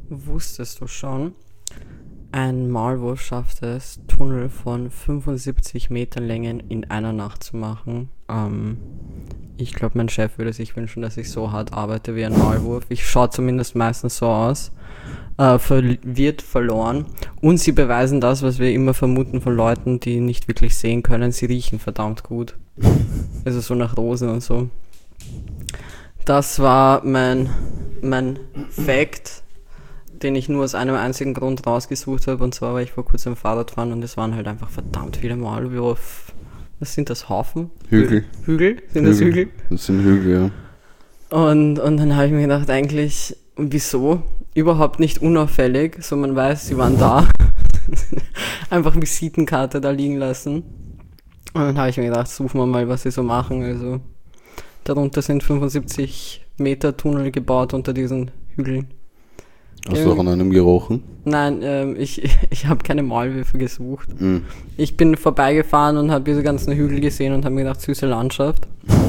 Wusstest du schon, ein Maulwurf schafft es, Tunnel von 75 Metern Länge in einer Nacht zu machen? Ich glaube, mein Chef würde sich wünschen, dass ich so hart arbeite wie ein Maulwurf. Ich schaue zumindest meistens so aus. Wird verloren. Und sie beweisen das, was wir immer vermuten von Leuten, die nicht wirklich sehen können. Sie riechen verdammt gut. Also so nach Rosen und so. Das war mein Fact, den ich nur aus einem einzigen Grund rausgesucht habe. Und zwar war ich vor kurzem Fahrradfahren und es waren halt einfach verdammt viele Maulwürfe. Was sind das? Haufen? Hügel. Hügel? Sind das Hügel? Das sind Hügel, ja. Und dann habe ich mir gedacht, eigentlich, wieso? Überhaupt nicht unauffällig, so man weiß, sie waren da. Einfach Visitenkarte da liegen lassen. Und dann habe ich mir gedacht, suchen wir mal, was sie so machen. Also darunter sind 75 Meter Tunnel gebaut unter diesen Hügeln. Hast du auch an einem gerochen? Nein, ich habe keine Maulwürfe gesucht. Ich bin vorbeigefahren und habe diese ganzen Hügel gesehen und habe mir gedacht, süße Landschaft.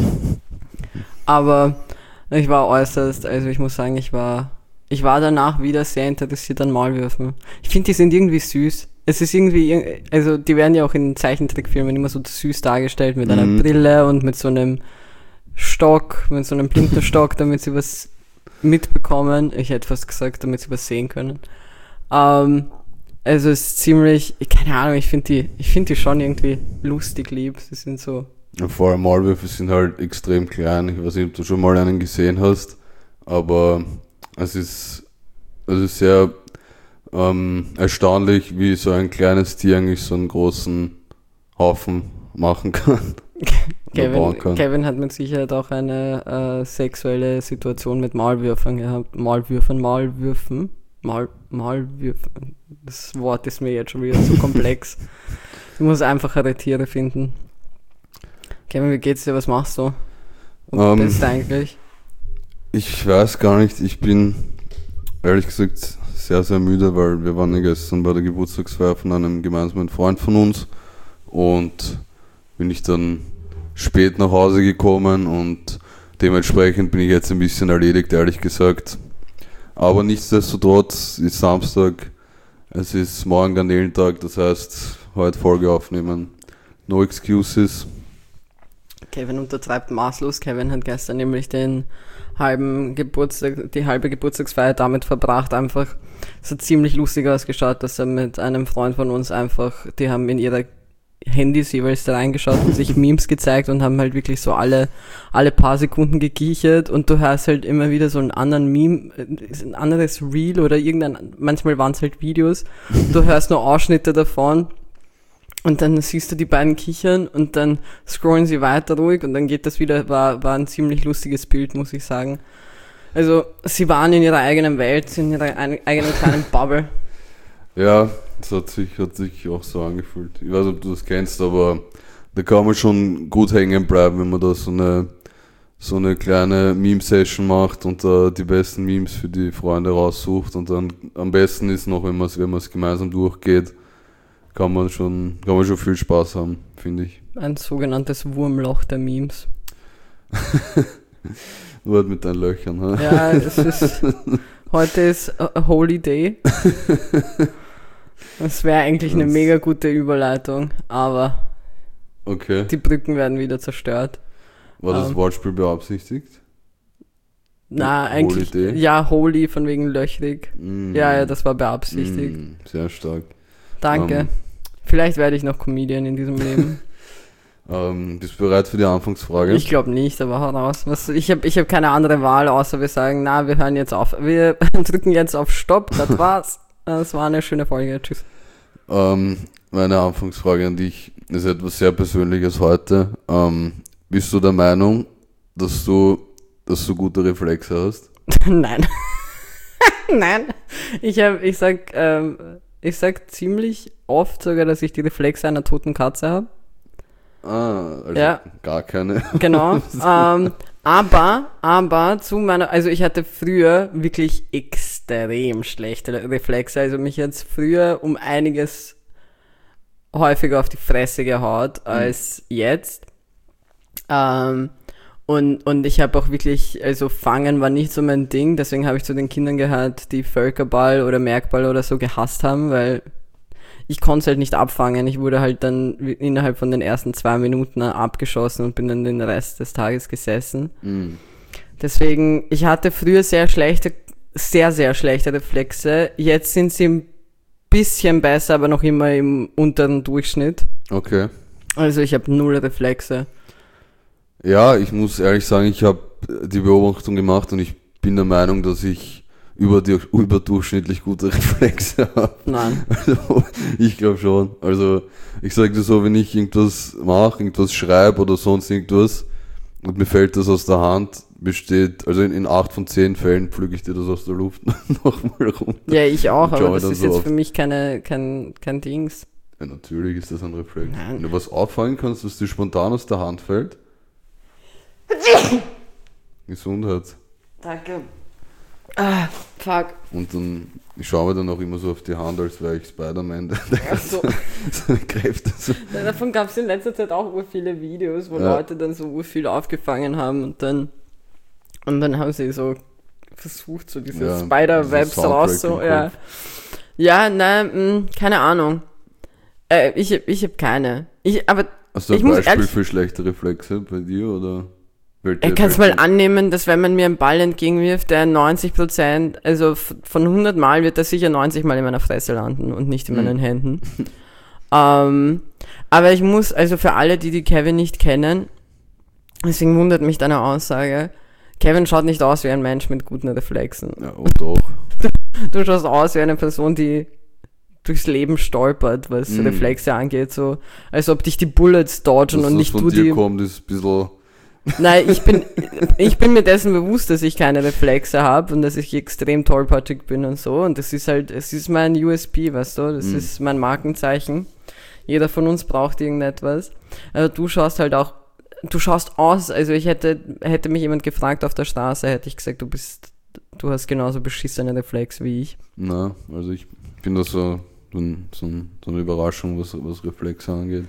Aber ich war äußerst, also ich muss sagen, ich war danach wieder sehr interessiert an Maulwürfen. Ich finde, die sind irgendwie süß. Es ist irgendwie, also die werden ja auch in Zeichentrickfilmen immer so süß dargestellt mit einer Brille und mit so einem Stock, mit so einem Blindenstock, damit sie was mitbekommen. Ich hätte fast gesagt, damit sie was sehen können. Also es ist ziemlich, keine Ahnung, ich finde die schon irgendwie lustig lieb. Sie sind so. Ja, vor allem Maulwürfe sind halt extrem klein. Ich weiß nicht, ob du schon mal einen gesehen hast, aber es ist sehr erstaunlich, wie so ein kleines Tier eigentlich so einen großen Haufen machen kann. Kevin hat mit Sicherheit auch eine sexuelle Situation mit Maulwürfen gehabt. Maulwürfen. Das Wort ist mir jetzt schon wieder so komplex. Ich muss einfachere Tiere finden. Kevin, wie geht's dir? Was machst du? Und bist du eigentlich? Ich weiß gar nicht. Ich bin ehrlich gesagt sehr, sehr müde, weil wir waren ja gestern bei der Geburtstagsfeier von einem gemeinsamen Freund von uns und bin ich dann spät nach Hause gekommen und dementsprechend bin ich jetzt ein bisschen erledigt, ehrlich gesagt. Aber nichtsdestotrotz ist Samstag, es ist morgen Garnelentag, das heißt, heute Folge aufnehmen. No excuses. Kevin untertreibt maßlos. Kevin hat gestern nämlich die halbe Geburtstagsfeier damit verbracht, einfach, es hat ziemlich lustig ausgeschaut, dass er mit einem Freund von uns einfach, die haben in ihre Handys jeweils da reingeschaut und sich Memes gezeigt und haben halt wirklich so alle paar Sekunden gekichert und du hörst halt immer wieder so einen anderen Meme, ein anderes Reel oder manchmal waren es halt Videos, du hörst nur Ausschnitte davon und dann siehst du die beiden kichern und dann scrollen sie weiter ruhig und dann geht das wieder, war ein ziemlich lustiges Bild, muss ich sagen. Also sie waren in ihrer eigenen Welt, in ihrer eigenen kleinen Bubble. Ja, das hat sich auch so angefühlt. Ich weiß nicht, ob du das kennst, aber da kann man schon gut hängen bleiben, wenn man da so eine kleine Meme-Session macht und da die besten Memes für die Freunde raussucht und dann am besten ist noch, wenn man es gemeinsam durchgeht, kann man schon viel Spaß haben, finde ich. Ein sogenanntes Wurmloch der Memes. Nur halt mit deinen Löchern, ha? Ja, heute ist a Holy Day. Das wäre eigentlich eine mega gute Überleitung, aber okay. Die Brücken werden wieder zerstört. War das Wortspiel beabsichtigt? Na, eigentlich, Holy Day? ja, Holy von wegen löchrig. Mm. Ja, das war beabsichtigt. Sehr stark. Danke. Vielleicht werde ich noch Comedian in diesem Leben. Bist du bereit für die Anfangsfrage? Ich glaube nicht, aber hau raus. Ich hab keine andere Wahl, außer wir sagen, na, wir hören jetzt auf. Wir drücken jetzt auf Stopp, das war's. Das war eine schöne Folge. Tschüss. Meine Anfangsfrage an dich ist etwas sehr Persönliches heute. Bist du der Meinung, dass du gute Reflexe hast? Nein. Nein. Ich sag ziemlich oft sogar, dass ich die Reflexe einer toten Katze habe. Also ja. Gar keine. Genau. Aber also ich hatte früher wirklich extrem schlechte Reflexe. Also mich jetzt früher um einiges häufiger auf die Fresse gehaut als jetzt. Und ich habe auch wirklich, also Fangen war nicht so mein Ding, deswegen habe ich zu den Kindern gehört, die Völkerball oder Merkball oder so gehasst haben, weil ich konnte es halt nicht abfangen. Ich wurde halt dann innerhalb von den ersten 2 Minuten abgeschossen und bin dann den Rest des Tages gesessen. Mhm. Deswegen, ich hatte früher sehr, sehr schlechte Reflexe. Jetzt sind sie ein bisschen besser, aber noch immer im unteren Durchschnitt. Okay. Also ich habe 0 Reflexe. Ja, ich muss ehrlich sagen, ich habe die Beobachtung gemacht und ich bin der Meinung, dass ich überdurchschnittlich gute Reflexe habe. Nein. Also, ich glaube schon. Also, ich sage dir so, wenn ich irgendwas mache, irgendwas schreibe oder sonst irgendwas und mir fällt das aus der Hand, also in 8 von 10 Fällen pflüge ich dir das aus der Luft nochmal runter. Ja, ich auch, Und schau aber mir das dann ist so jetzt auf. für mich kein Dings. Ja, natürlich ist das ein Reflex. Nein. Wenn du was auffallen kannst, was dir spontan aus der Hand fällt. Gesundheit. Danke. Ah, fuck. Und dann, ich schaue mir dann auch immer so auf die Hand, als wäre ich Spider-Man, der Ach so. seine Kräfte so. Ja, davon gab es in letzter Zeit auch viele Videos, wo Ja. Leute dann so viel aufgefangen haben und dann haben sie so versucht, so diese Ja, Spider-Webs so Soundtrack raus, so, im ja. Kopf. Ja, nein, keine Ahnung. Ich hab keine. Aber Hast du ein ich muss Beispiel ehrlich- für schlechte Reflexe bei dir, oder? ich kann es mal annehmen, dass wenn man mir einen Ball entgegenwirft, der 90%, also von 100 Mal wird er sicher 90 Mal in meiner Fresse landen und nicht in meinen Händen. Aber ich muss, also für alle, die Kevin nicht kennen, deswegen wundert mich deine Aussage, Kevin schaut nicht aus wie ein Mensch mit guten Reflexen. Ja, und doch. Du schaust aus wie eine Person, die durchs Leben stolpert, was Reflexe angeht, so als ob dich die Bullets dodgen Dass und das nicht von du dir die... kommt, ist ein bisschen... Nein, ich bin mir dessen bewusst, dass ich keine Reflexe habe und dass ich extrem tollpatschig bin und so. Und das ist halt, es ist mein USP, weißt du, das ist mein Markenzeichen. Jeder von uns braucht irgendetwas. Also du schaust halt auch, du schaust aus, also hätte mich jemand gefragt auf der Straße, hätte ich gesagt, du hast genauso beschissene Reflexe wie ich. Na, also ich bin da so eine Überraschung, was Reflexe angeht.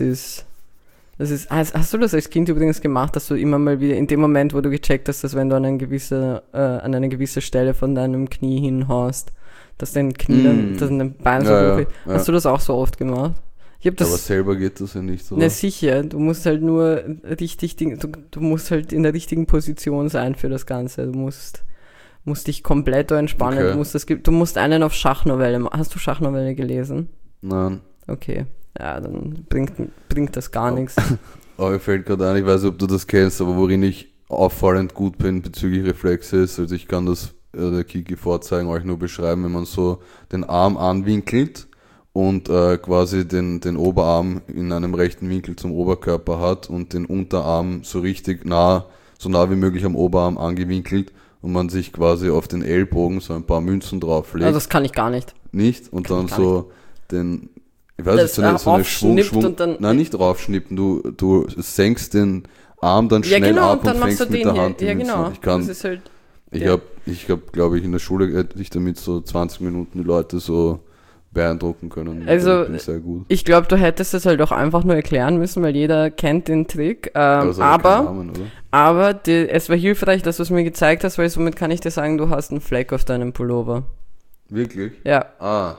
Hast du das als Kind übrigens gemacht, dass du immer mal wieder in dem Moment, wo du gecheckt hast, dass wenn du an eine gewisse Stelle von deinem Knie hinhaust, dass dein Knie dass dein Bein so Ja, hoch ja, ist. ja. Hast du das auch so oft gemacht? Ich habe Aber das. selber geht das ja nicht so. Na sicher, du musst halt nur richtig, du musst halt in der richtigen Position sein für das Ganze. Du musst dich komplett entspannen. Okay. Du musst einen auf Schachnovelle machen. Hast du Schachnovelle gelesen? Nein. Okay. Ja, dann bringt das gar nichts. Aber mir fällt gerade ein, ich weiß nicht, ob du das kennst, aber worin ich auffallend gut bin bezüglich Reflexe ist, also ich kann das der Kiki vorzeigen, euch nur beschreiben, wenn man so den Arm anwinkelt und quasi den Oberarm in einem rechten Winkel zum Oberkörper hat und den Unterarm so richtig so nah wie möglich am Oberarm angewinkelt und man sich quasi auf den Ellbogen so ein paar Münzen drauflegt. Also das kann ich gar nicht. Nicht? Und dann gar so den, ich weiß Das nicht, so eine aufschnippt Schwung, und dann- nein, nicht draufschnippen, du senkst den Arm dann schnell genau, ab und dann und machst fängst du mit den der Hand hier. Ja, die Münzen. genau. Das ist halt, Ich ja. hab, glaube ich, in der Schule hätte ich damit so 20 Minuten die Leute so beeindrucken können. Also, Ich bin sehr gut. ich glaube, du hättest das halt auch einfach nur erklären müssen, weil jeder kennt den Trick. das hat keinen Namen, oder? Aber es war hilfreich, dass du es mir gezeigt hast, weil somit kann ich dir sagen, du hast einen Fleck auf deinem Pullover. Wirklich? Ja, Ah,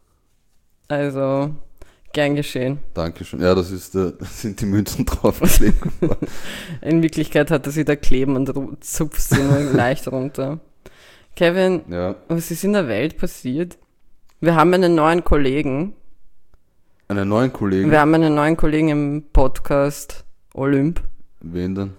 also gern geschehen. danke schön. Ja, das sind die Münzen draufgelegt. In Wirklichkeit hat er sie da kleben und zupft sie nur leicht runter. Kevin, Ja, was ist in der Welt passiert? Wir haben einen neuen Kollegen. einen neuen Kollegen. Wir haben einen neuen Kollegen im Podcast Olymp. Wen denn?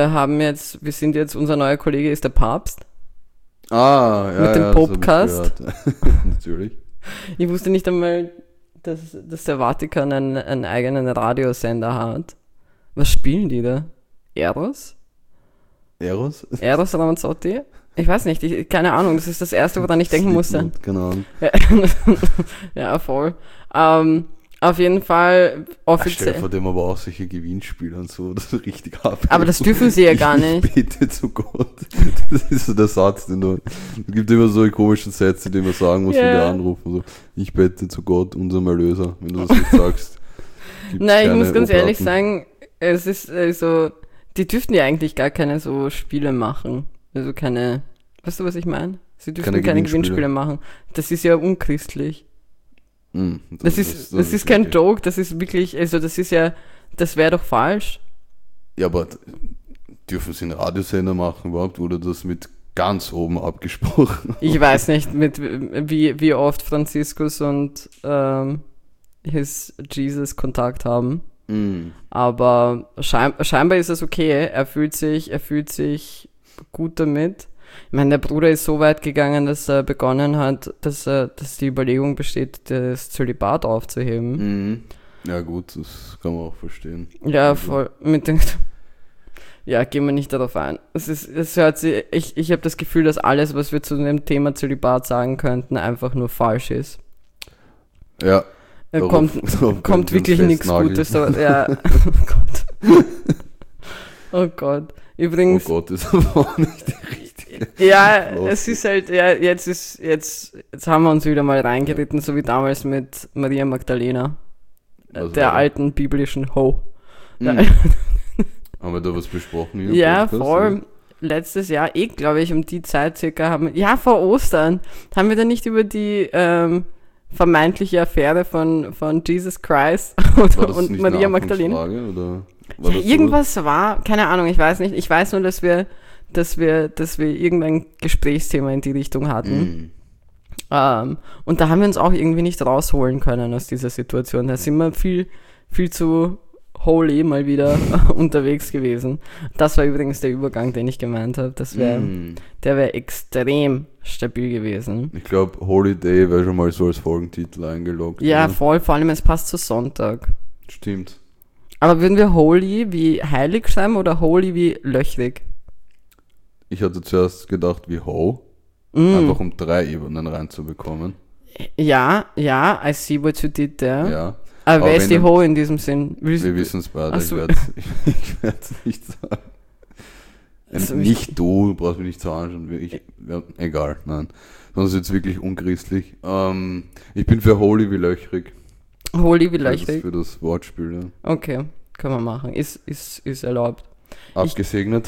Unser neuer Kollege ist der Papst. Ah, ja, Mit dem ja, das hab ich Popcast. gehört. Natürlich. Ich wusste nicht einmal, dass der Vatikan einen eigenen Radiosender hat. Was spielen die da? Eros? Eros? Eros Ramazzotti? Ich weiß nicht, keine Ahnung, das ist das Erste, woran ich denken musste. Slipknot, keine Ahnung. Ja, ja, voll. Auf jeden Fall Stell offiziell. vor dem aber auch solche Gewinnspiele und so, das ist richtig ab. Aber das dürfen sie ja gar nicht. Ich bete zu Gott. Das ist so der Satz, den du. Es gibt immer so komischen Sätze, die man sagen muss, wenn Ja. die anrufen. So, ich bete zu Gott, unserem Erlöser. Wenn du das nicht sagst. gibt's Nein, ich keine muss ganz ehrlich Oblaten. sagen, es ist also Die dürften ja eigentlich gar keine so Spiele machen. Also keine, weißt du, was ich meine? Sie dürften keine Gewinnspiele machen. Das ist ja unchristlich. Das ist kein Joke, das ist wirklich, also das wäre doch falsch. Ja, aber dürfen sie einen Radiosender machen überhaupt? Oder das mit ganz oben abgesprochen? Ich weiß nicht, wie oft Franziskus und his Jesus Kontakt haben. Aber scheinbar ist es okay. Er fühlt sich gut damit. Ich meine, der Bruder ist so weit gegangen, dass er begonnen hat, dass die Überlegung besteht, das Zölibat aufzuheben. Ja gut, das kann man auch verstehen. Ja, voll. Ja, gehen wir nicht darauf ein. Ich habe das Gefühl, dass alles, was wir zu dem Thema Zölibat sagen könnten, einfach nur falsch ist. Ja. Kommt wirklich nichts Gutes. Ja. Oh Gott. Oh Gott. Übrigens. Oh Gott, ist aber auch nicht die richtige. Ja, es ist halt, ja, jetzt haben wir uns wieder mal reingeritten, so wie damals mit Maria Magdalena. Der alten biblischen Ho. Haben wir da was besprochen? Ja, voll. Letztes Jahr, glaube ich, um die Zeit circa vor Ostern, haben wir da nicht über die vermeintliche Affäre von Jesus Christ und Maria Magdalena. Oder ja, irgendwas war, keine Ahnung, ich weiß nicht. Ich weiß nur, dass wir irgendein Gesprächsthema in die Richtung hatten. Und da haben wir uns auch irgendwie nicht rausholen können aus dieser Situation. Da sind wir viel, viel zu holy mal wieder unterwegs gewesen. Das war übrigens der Übergang, den ich gemeint habe. Der wäre extrem stabil gewesen. Ich glaube, Holiday wäre schon mal so als Folgentitel eingeloggt. Ja, voll, vor allem es passt zu Sonntag. Stimmt. Aber würden wir holy wie heilig schreiben oder holy wie löchrig? Ich hatte zuerst gedacht wie Ho, einfach um 3 Ebenen reinzubekommen. Ja, I see what you did there. Ja. Aber wer ist die Ho in diesem Sinn? Wir wissen es beide, so. Ich werde es nicht sagen. Also nicht du brauchst mich nicht zu anschauen. Egal, nein. Sonst ist es jetzt wirklich unchristlich. Ich bin für holy wie löchrig. Holy wie löchrig? Für das Wortspiel, ja. Okay, können wir machen. Ist erlaubt. Abgesegnet?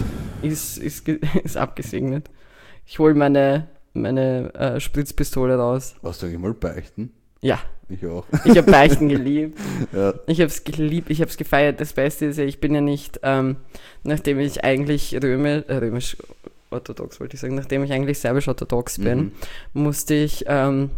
Ist abgesegnet. Ich hole meine Spritzpistole raus. Warst du eigentlich mal beichten? Ja. Ich auch. Ich habe Beichten geliebt. Ja. Ich habe es geliebt, ich habe es gefeiert. Das Beste ist ja, ich bin ja nicht, nachdem ich eigentlich römisch-orthodox wollte ich sagen, nachdem ich eigentlich serbisch-orthodox bin, musste ich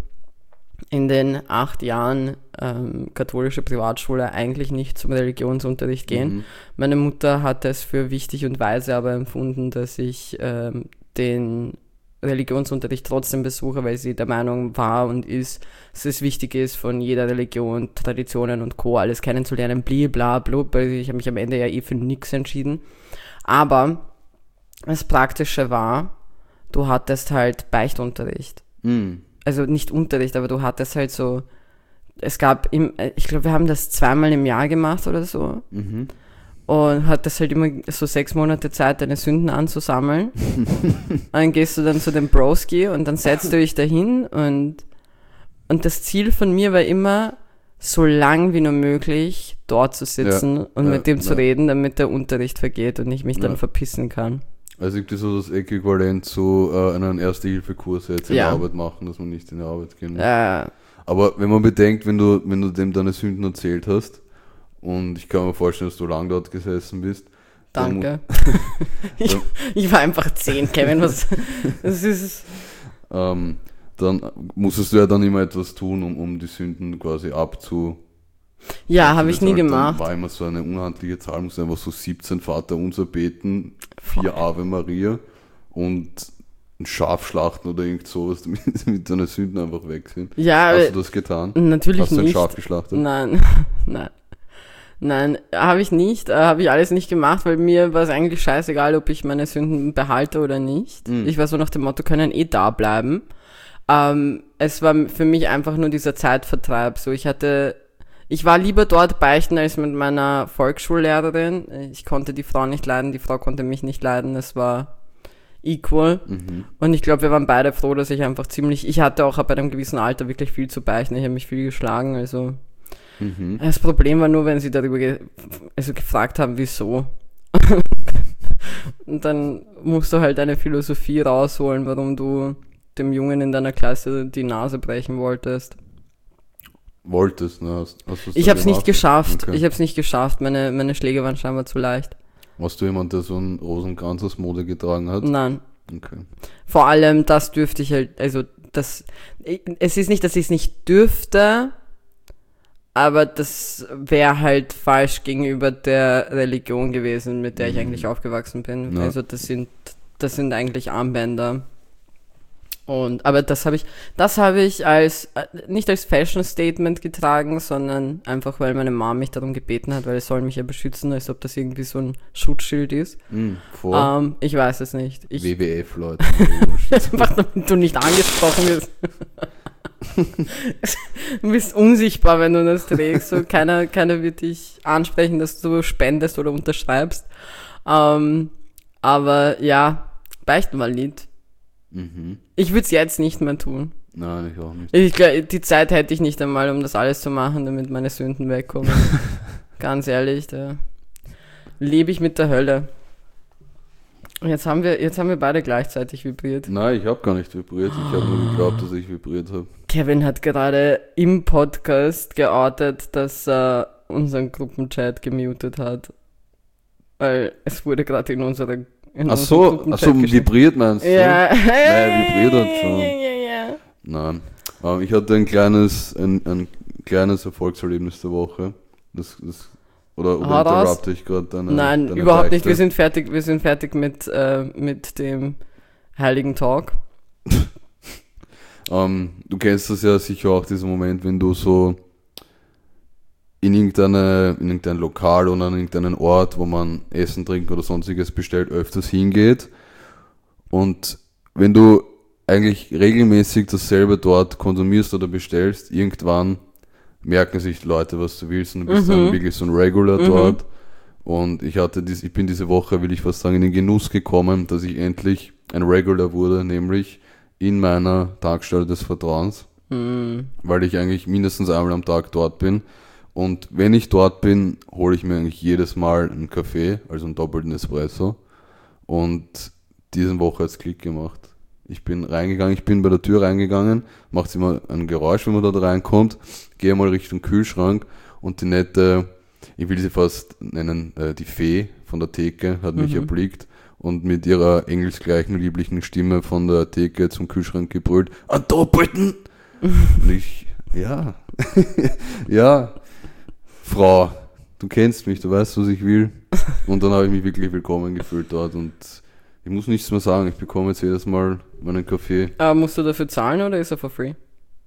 in den 8 Jahren katholische Privatschule eigentlich nicht zum Religionsunterricht gehen. Meine Mutter hat es für wichtig und weise aber empfunden, dass ich den Religionsunterricht trotzdem besuche, weil sie der Meinung war und ist, dass es wichtig ist, von jeder Religion, Traditionen und Co. alles kennenzulernen, blablabla. Ich habe mich am Ende ja für nichts entschieden. Aber das Praktische war, du hattest halt Beichtunterricht. Also nicht Unterricht, aber du hattest halt so, ich glaube, wir haben das 2-mal im Jahr gemacht oder so. Und hattest halt immer so 6 Monate Zeit, deine Sünden anzusammeln. Und dann gehst du dann zu dem Broski und dann setzt du dich dahin und das Ziel von mir war immer, so lang wie nur möglich dort zu sitzen und mit dem zu reden, damit der Unterricht vergeht und ich mich dann verpissen kann. Also gibt es so das Äquivalent zu einen Erste-Hilfe-Kurs jetzt in der Arbeit machen, dass man nicht in die Arbeit gehen muss. Aber wenn man bedenkt, wenn du dem deine Sünden erzählt hast, und ich kann mir vorstellen, dass du lang dort gesessen bist. Danke. Ich war einfach 10, Kevin. Das ist... Dann musstest du ja dann immer etwas tun, um die Sünden quasi Ja, habe ich nie gemacht. War immer so eine unhandliche Zahl, musst einfach so 17 Vaterunser beten, 4 Ave Maria und ein Schaf schlachten oder irgend sowas, damit deine Sünden einfach weg sind. Ja, hast du das getan? Natürlich nicht. Hast du ein Schaf geschlachtet? Nein, habe ich nicht. Habe ich alles nicht gemacht, weil mir war es eigentlich scheißegal, ob ich meine Sünden behalte oder nicht. Ich war so nach dem Motto, können da bleiben. Es war für mich einfach nur dieser Zeitvertreib. So, ich war lieber dort beichten als mit meiner Volksschullehrerin. Ich konnte die Frau nicht leiden, die Frau konnte mich nicht leiden. Es war equal. Und ich glaube, wir waren beide froh, dass ich hatte auch ab einem gewissen Alter wirklich viel zu beichten. Ich habe mich viel geschlagen, also... Das Problem war nur, wenn sie darüber gefragt haben, wieso. Und dann musst du halt eine Philosophie rausholen, warum du dem Jungen in deiner Klasse die Nase brechen wolltest. Wolltest, ne? Hast du's Ich dann hab's nicht gemacht? geschafft. Okay. Ich hab's nicht geschafft. Meine Schläge waren scheinbar zu leicht. Warst du jemand, der so einen Rosenkranz aus Mode getragen hat? Nein. Okay. Vor allem, das dürfte ich halt, also es ist nicht, dass ich es nicht dürfte, aber das wäre halt falsch gegenüber der Religion gewesen, mit der ich eigentlich aufgewachsen bin. Ja. Also das sind eigentlich Armbänder. Aber das habe ich als nicht als Fashion Statement getragen, sondern einfach, weil meine Mom mich darum gebeten hat, weil es soll mich ja beschützen, als ob das irgendwie so ein Schutzschild ist. Vor Ich weiß es nicht. WWF-Leuten. Einfach damit du nicht angesprochen wirst. Du bist unsichtbar, wenn du das trägst. So, keiner wird dich ansprechen, dass du spendest oder unterschreibst. Aber ja, beichten mal Lied. Ich würde es jetzt nicht mehr tun. Nein, ich auch nicht. Ich glaub, die Zeit hätte ich nicht einmal, um das alles zu machen, damit meine Sünden wegkommen. Ganz ehrlich, da lebe ich mit der Hölle. Und jetzt haben wir beide gleichzeitig vibriert. Nein, ich habe gar nicht vibriert. Ich habe nur geglaubt, dass ich vibriert habe. Kevin hat gerade im Podcast geoutet, dass er unseren Gruppenchat gemutet hat. Weil es wurde gerade in unserem Gruppenchat geschrieben. Vibriert meinst du? Ja. Nein, vibriert hat schon. Ja. Nein. Ich hatte ein kleines Erfolgserlebnis der Woche. Oder interrupte ich gerade deine Nein, deine überhaupt nicht. Beichte? Wir sind fertig mit dem heiligen Talk. Du kennst das ja sicher auch, diesen Moment, wenn du so in irgendein Lokal oder an irgendeinen Ort, wo man Essen, Trinken oder sonstiges bestellt, öfters hingeht. Und wenn du eigentlich regelmäßig dasselbe dort konsumierst oder bestellst, irgendwann merken sich die Leute, was du willst, und du bist dann wirklich so ein Regular dort. Und ich bin diese Woche, will ich fast sagen, in den Genuss gekommen, dass ich endlich ein Regular wurde, nämlich in meiner Tankstelle des Vertrauens, weil ich eigentlich mindestens einmal am Tag dort bin. Und wenn ich dort bin, hole ich mir eigentlich jedes Mal einen Kaffee, also einen doppelten Espresso. Und diese Woche hat es Klick gemacht. Ich bin bei der Tür reingegangen, macht immer ein Geräusch, wenn man dort reinkommt, gehe mal Richtung Kühlschrank und die nette, ich will sie fast nennen, die Fee von der Theke hat mich erblickt und mit ihrer engelsgleichen, lieblichen Stimme von der Theke zum Kühlschrank gebrüllt, einen doppelten! Und ich, ja, ja, Frau, du kennst mich, du weißt, was ich will. Und dann habe ich mich wirklich willkommen gefühlt dort und ich muss nichts mehr sagen, ich bekomme jetzt jedes Mal meinen Kaffee. Musst du dafür zahlen oder ist er for free?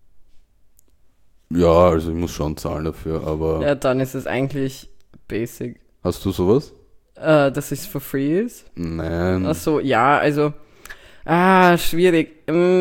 Ja, also ich muss schon zahlen dafür, aber... Ja, dann ist es eigentlich basic. Hast du sowas? Dass es for free ist? Nein. Ach so, ja, also... schwierig.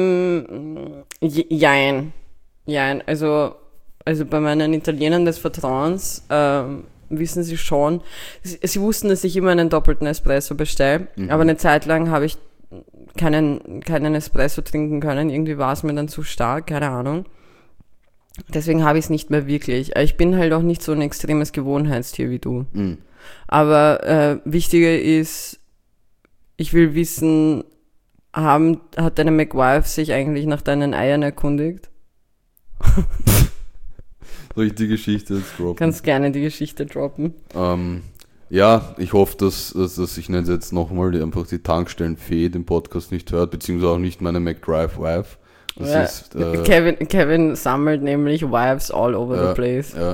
Jein. Also bei meinen Italienern des Vertrauens wissen sie schon, sie wussten, dass ich immer einen doppelten Espresso bestelle, aber eine Zeit lang habe ich keinen Espresso trinken können, irgendwie war es mir dann zu stark, keine Ahnung. Deswegen habe ich es nicht mehr wirklich. Ich bin halt auch nicht so ein extremes Gewohnheitstier wie du. Aber wichtiger ist, ich will wissen, hat deine McWife sich eigentlich nach deinen Eiern erkundigt? Soll ich die Geschichte jetzt droppen? Kannst gerne die Geschichte droppen. Ja, ich hoffe, dass ich nenne es jetzt nochmal, einfach die Tankstellenfee den Podcast nicht hört, beziehungsweise auch nicht meine McDrive-Wife. Das ist, Kevin sammelt nämlich Wives all over the place. Ja.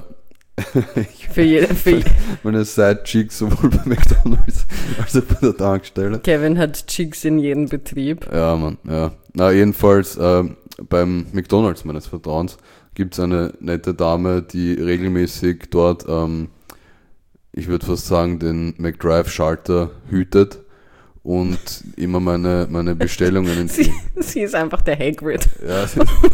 Meine Side-Chicks sowohl bei McDonalds als auch bei der Tankstelle. Kevin hat Chicks in jedem Betrieb. Ja, Mann, ja. Na, jedenfalls, beim McDonalds meines Vertrauens gibt es eine nette Dame, die regelmäßig dort, ich würde fast sagen, den McDrive-Schalter hütet und immer meine Bestellungen Sie ist einfach der Hagrid. Ja,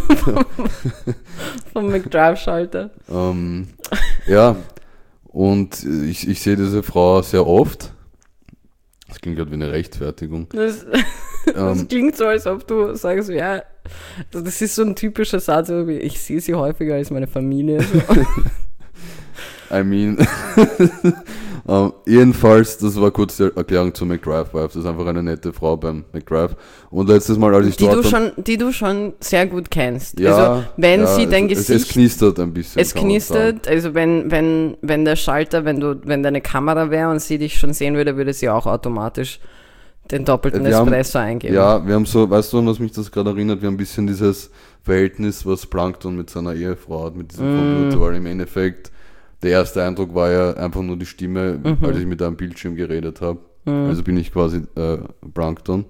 vom McDrive-Schalter. Ja, und ich sehe diese Frau sehr oft. Das klingt gerade wie eine Rechtfertigung. Das klingt so, als ob du sagst, ja, das ist so ein typischer Satz, wie ich sehe sie häufiger als meine Familie. So. I mean, Jedenfalls, das war kurz die Erklärung zu McDrive Wife. Das ist einfach eine nette Frau beim McDrive. Und letztes Mal, als ich die du schon sehr gut kennst. Ja, also, wenn sie dein es Gesicht... Es knistert ein bisschen. Es knistert, also wenn der Schalter, wenn deine Kamera wäre und sie dich schon sehen würde, würde sie auch automatisch den doppelten Espresso eingeben. Ja, wir haben so, weißt du, an was mich das gerade erinnert? Wir haben ein bisschen dieses Verhältnis, was Plankton mit seiner Ehefrau hat, mit diesem Computer, weil im Endeffekt der erste Eindruck war ja einfach nur die Stimme, als ich mit einem Bildschirm geredet habe. Also bin ich quasi Plankton.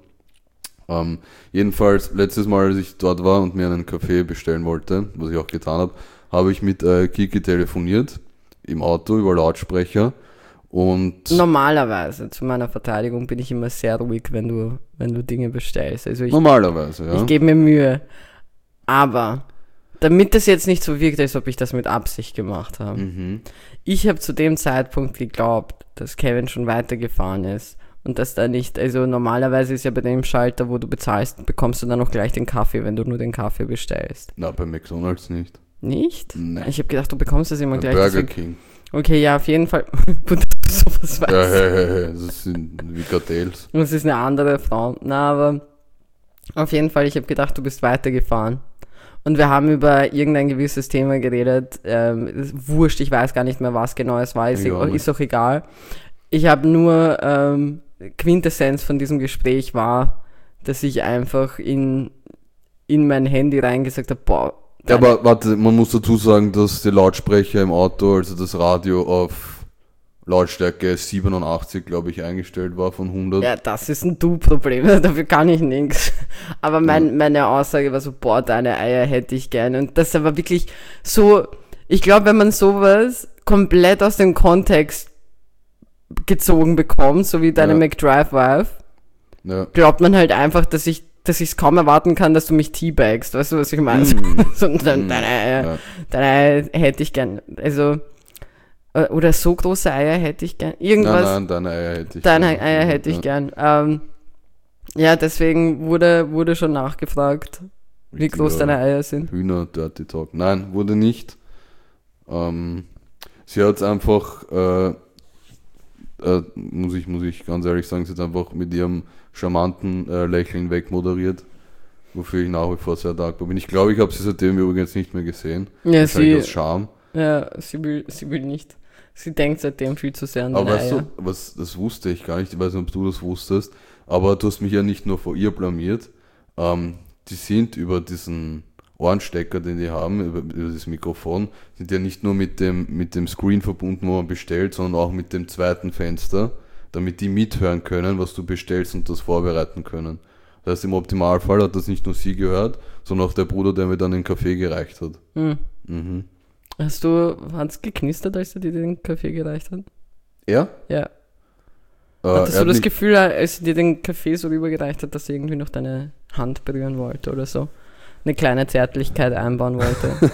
Jedenfalls, letztes Mal, als ich dort war und mir einen Kaffee bestellen wollte, was ich auch getan habe ich mit Kiki telefoniert, im Auto über Lautsprecher. Und normalerweise, zu meiner Verteidigung, bin ich immer sehr ruhig, wenn du Dinge bestellst. Also normalerweise, ja. Ich gebe mir Mühe. Aber damit das jetzt nicht so wirkt, als ob ich das mit Absicht gemacht habe. Ich habe zu dem Zeitpunkt geglaubt, dass Kevin schon weitergefahren ist. Und dass da nicht, also normalerweise ist ja bei dem Schalter, wo du bezahlst, bekommst du dann auch gleich den Kaffee, wenn du nur den Kaffee bestellst. Na, bei McDonald's nicht. Nicht? Nein. Ich habe gedacht, du bekommst das immer gleich. Burger King. Okay, ja, auf jeden Fall. Gut, dass du sowas weißt. Ja, das sind wie Kartells. Das ist eine andere Frau. Na, aber auf jeden Fall, ich habe gedacht, du bist weitergefahren. Und wir haben über irgendein gewisses Thema geredet. Wurscht, ich weiß gar nicht mehr, was genau es war. Ist auch egal. Ich habe nur Quintessenz von diesem Gespräch war, dass ich einfach in mein Handy reingesagt habe, boah. Ja, aber warte, man muss dazu sagen, dass die Lautsprecher im Auto, also das Radio auf Lautstärke 87, glaube ich, eingestellt war von 100. Ja, das ist ein Du-Problem, dafür kann ich nichts. Aber meine Aussage war so, boah, deine Eier hätte ich gerne. Und das war wirklich so, ich glaube, wenn man sowas komplett aus dem Kontext gezogen bekommt, so wie deine McDrive Wife, glaubt man halt einfach, dass ich es kaum erwarten kann, dass du mich teabagst. Weißt du, was ich meine? So, deine Eier hätte ich gern. Also, oder so große Eier hätte ich gern. Irgendwas. Nein, deine Eier hätte ich gern. Deine Eier hätte ich gern. Ja, deswegen wurde schon nachgefragt, wie groß deine Eier sind. Hühner, Dirty Talk. Nein, wurde nicht. Sie hat es einfach, muss ich ganz ehrlich sagen, sie hat einfach mit ihrem charmanten Lächeln wegmoderiert, wofür ich nach wie vor sehr dankbar bin. Ich glaube, ich habe sie seitdem übrigens nicht mehr gesehen. Ja, wahrscheinlich aus Scham. Ja, sie will nicht. Sie denkt seitdem viel zu sehr an deine Eier. Aber weißt du, das wusste ich gar nicht, ich weiß nicht, ob du das wusstest, aber du hast mich ja nicht nur vor ihr blamiert. Die sind über diesen Ohrenstecker, den die haben, über das Mikrofon, sind ja nicht nur mit dem Screen verbunden, wo man bestellt, sondern auch mit dem zweiten Fenster, damit die mithören können, was du bestellst und das vorbereiten können. Das heißt, im Optimalfall hat das nicht nur sie gehört, sondern auch der Bruder, der mir dann den Kaffee gereicht hat. Hat's geknistert, als er dir den Kaffee gereicht hat? Er? Ja. Hattest du das Gefühl, als er dir den Kaffee so rübergereicht hat, dass er irgendwie noch deine Hand berühren wollte oder so? Eine kleine Zärtlichkeit einbauen wollte?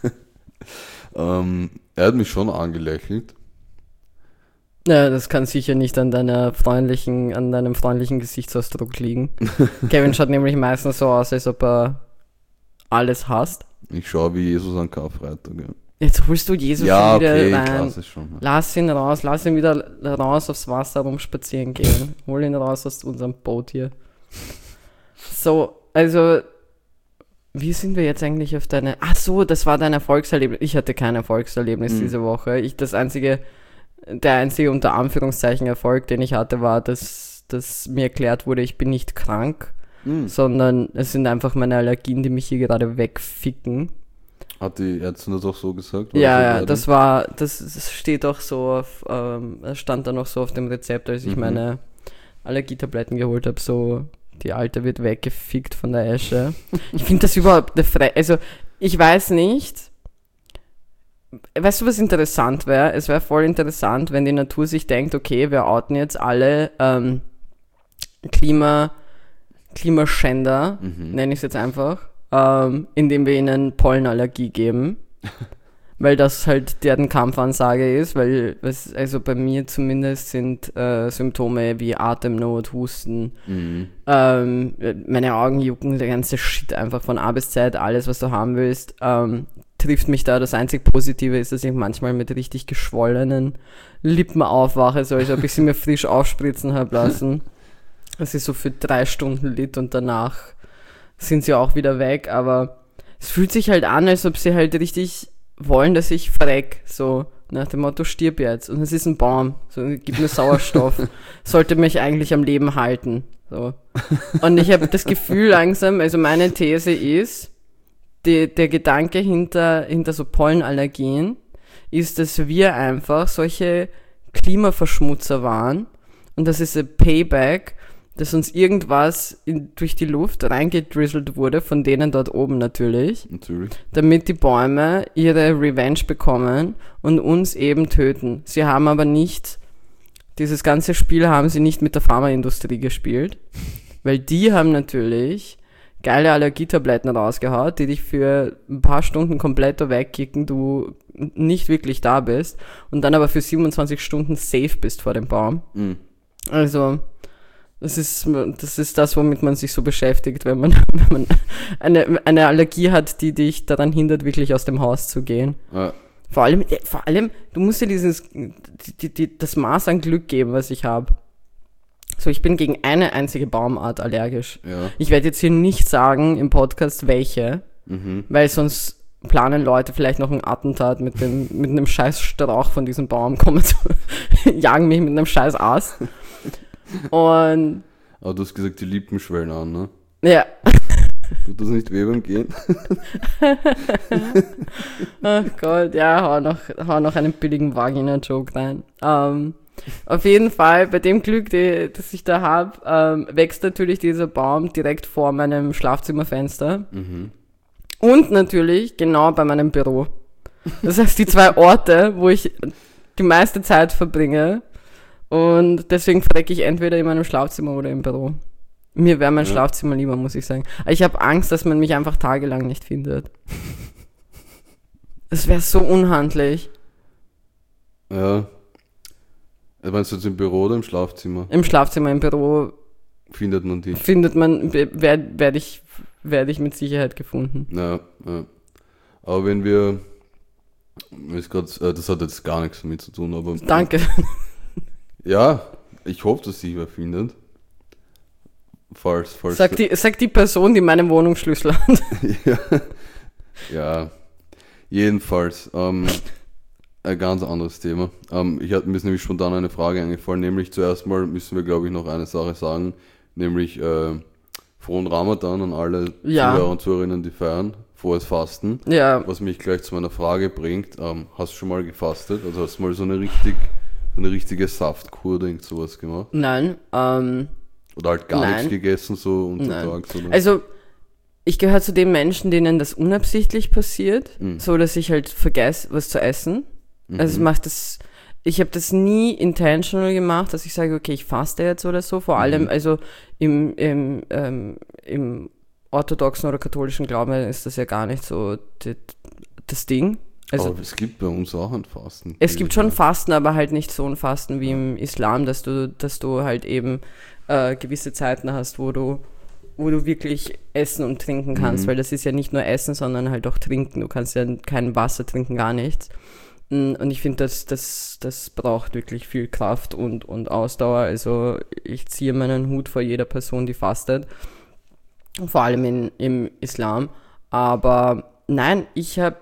Er hat mich schon angelächelt. Ja, das kann sicher nicht an deinem freundlichen Gesichtsausdruck liegen. Kevin schaut nämlich meistens so aus, als ob er alles hasst. Ich schaue wie Jesus an Karfreitag. Ja. Jetzt holst du Jesus schon wieder rein. Schon, ja. Lass ihn wieder raus aufs Wasser rumspazieren gehen. Hol ihn raus aus unserem Boot hier. So, also, wie sind wir jetzt eigentlich auf deine... Ach so, das war dein Erfolgserlebnis. Ich hatte kein Erfolgserlebnis diese Woche. Der einzige unter Anführungszeichen Erfolg, den ich hatte, war, dass mir erklärt wurde, ich bin nicht krank, sondern es sind einfach meine Allergien, die mich hier gerade wegficken. Hat die Ärztin das auch so gesagt? Das steht auch so es stand dann auch so auf dem Rezept, als ich meine Allergietabletten geholt habe, so, die Alte wird weggefickt von der Esche. Ich finde das überhaupt also, ich weiß nicht, weißt du, was interessant wäre? Es wäre voll interessant, wenn die Natur sich denkt, okay, wir outen jetzt alle Klimaschänder, nenne ich es jetzt einfach, indem wir ihnen Pollenallergie geben, weil das halt deren Kampfansage ist, weil also bei mir zumindest sind Symptome wie Atemnot, Husten, meine Augen jucken, der ganze Shit einfach von A bis Z, alles, was du haben willst, trifft mich da. Das einzig Positive ist, dass ich manchmal mit richtig geschwollenen Lippen aufwache, so als ob ich sie mir frisch aufspritzen habe lassen. Das ist so für 3 Stunden Lit und danach sind sie auch wieder weg, aber es fühlt sich halt an, als ob sie halt richtig wollen, dass ich verreck, so nach dem Motto, stirb jetzt. Und es ist ein Baum, so, gib mir Sauerstoff, sollte mich eigentlich am Leben halten, so. Und ich habe das Gefühl langsam, also meine These ist, der Gedanke hinter so Pollenallergien ist, dass wir einfach solche Klimaverschmutzer waren und das ist ein Payback, dass uns irgendwas durch die Luft reingedrizzelt wurde, von denen dort oben natürlich, damit die Bäume ihre Revenge bekommen und uns eben töten. Sie haben aber nicht, dieses ganze Spiel haben sie nicht mit der Pharmaindustrie gespielt, weil die haben natürlich geile Allergietabletten rausgehaut, die dich für ein paar Stunden komplett wegkicken, du nicht wirklich da bist und dann aber für 27 Stunden safe bist vor dem Baum. Mhm. Also, das ist das, womit man sich so beschäftigt, wenn man eine Allergie hat, die dich daran hindert, wirklich aus dem Haus zu gehen. Ja. Vor allem, du musst dir das Maß an Glück geben, was ich habe. So, ich bin gegen eine einzige Baumart allergisch. Ja. Ich werde jetzt hier nicht sagen im Podcast, welche, weil sonst planen Leute vielleicht noch ein Attentat mit einem scheiß Strauch von diesem Baum, jagen mich mit einem scheiß Ast. Und aber du hast gesagt, die Lippen schwellen an, ne? Ja. Tut das nicht weh beim Gehen? Ach Gott, ja, hau noch einen billigen Vagina-Joke rein. Auf jeden Fall, bei dem Glück, das ich da habe, wächst natürlich dieser Baum direkt vor meinem Schlafzimmerfenster. Mhm. Und natürlich genau bei meinem Büro. Das heißt, die 2 Orte, wo ich die meiste Zeit verbringe. Und deswegen verrecke ich entweder in meinem Schlafzimmer oder im Büro. Mir wäre mein Schlafzimmer lieber, muss ich sagen. Aber ich habe Angst, dass man mich einfach tagelang nicht findet. Das wäre so unhandlich. Ja. Meinst du jetzt im Büro oder im Schlafzimmer? Im Schlafzimmer, im Büro findet man dich. Werde ich mit Sicherheit gefunden. Ja. Aber wenn wir, das hat jetzt gar nichts damit zu tun, aber... Danke. Ja, ich hoffe, dass sich wer findet. Falls Sag die Person, die meinen Wohnungsschlüssel hat. Ja, jedenfalls, ein ganz anderes Thema. Mir ist nämlich spontan eine Frage eingefallen, nämlich zuerst mal müssen wir, glaube ich, noch eine Sache sagen, nämlich frohen Ramadan an alle Zuhörer und Zuhörerinnen, die feiern, frohes Fasten. Ja. Was mich gleich zu meiner Frage bringt, hast du schon mal gefastet? Also hast du mal so eine richtige Saftkur oder irgend sowas gemacht? Nein. Oder halt gar nichts gegessen, so untertags? Oder? Also, ich gehöre zu den Menschen, denen das unabsichtlich passiert, so dass ich halt vergesse, was zu essen. Also ich habe das nie intentional gemacht, dass ich sage, okay, ich faste jetzt oder so. Vor allem, also im orthodoxen oder katholischen Glauben ist das ja gar nicht so das Ding. Also, aber es gibt bei uns auch ein Fasten. Es gibt schon Fasten, aber halt nicht so ein Fasten wie im Islam, dass du halt eben gewisse Zeiten hast, wo du wirklich essen und trinken kannst, weil das ist ja nicht nur Essen, sondern halt auch Trinken. Du kannst ja kein Wasser trinken, gar nichts. Und ich finde, das braucht wirklich viel Kraft und Ausdauer. Also ich ziehe meinen Hut vor jeder Person, die fastet. Vor allem im Islam. Aber nein, ich habe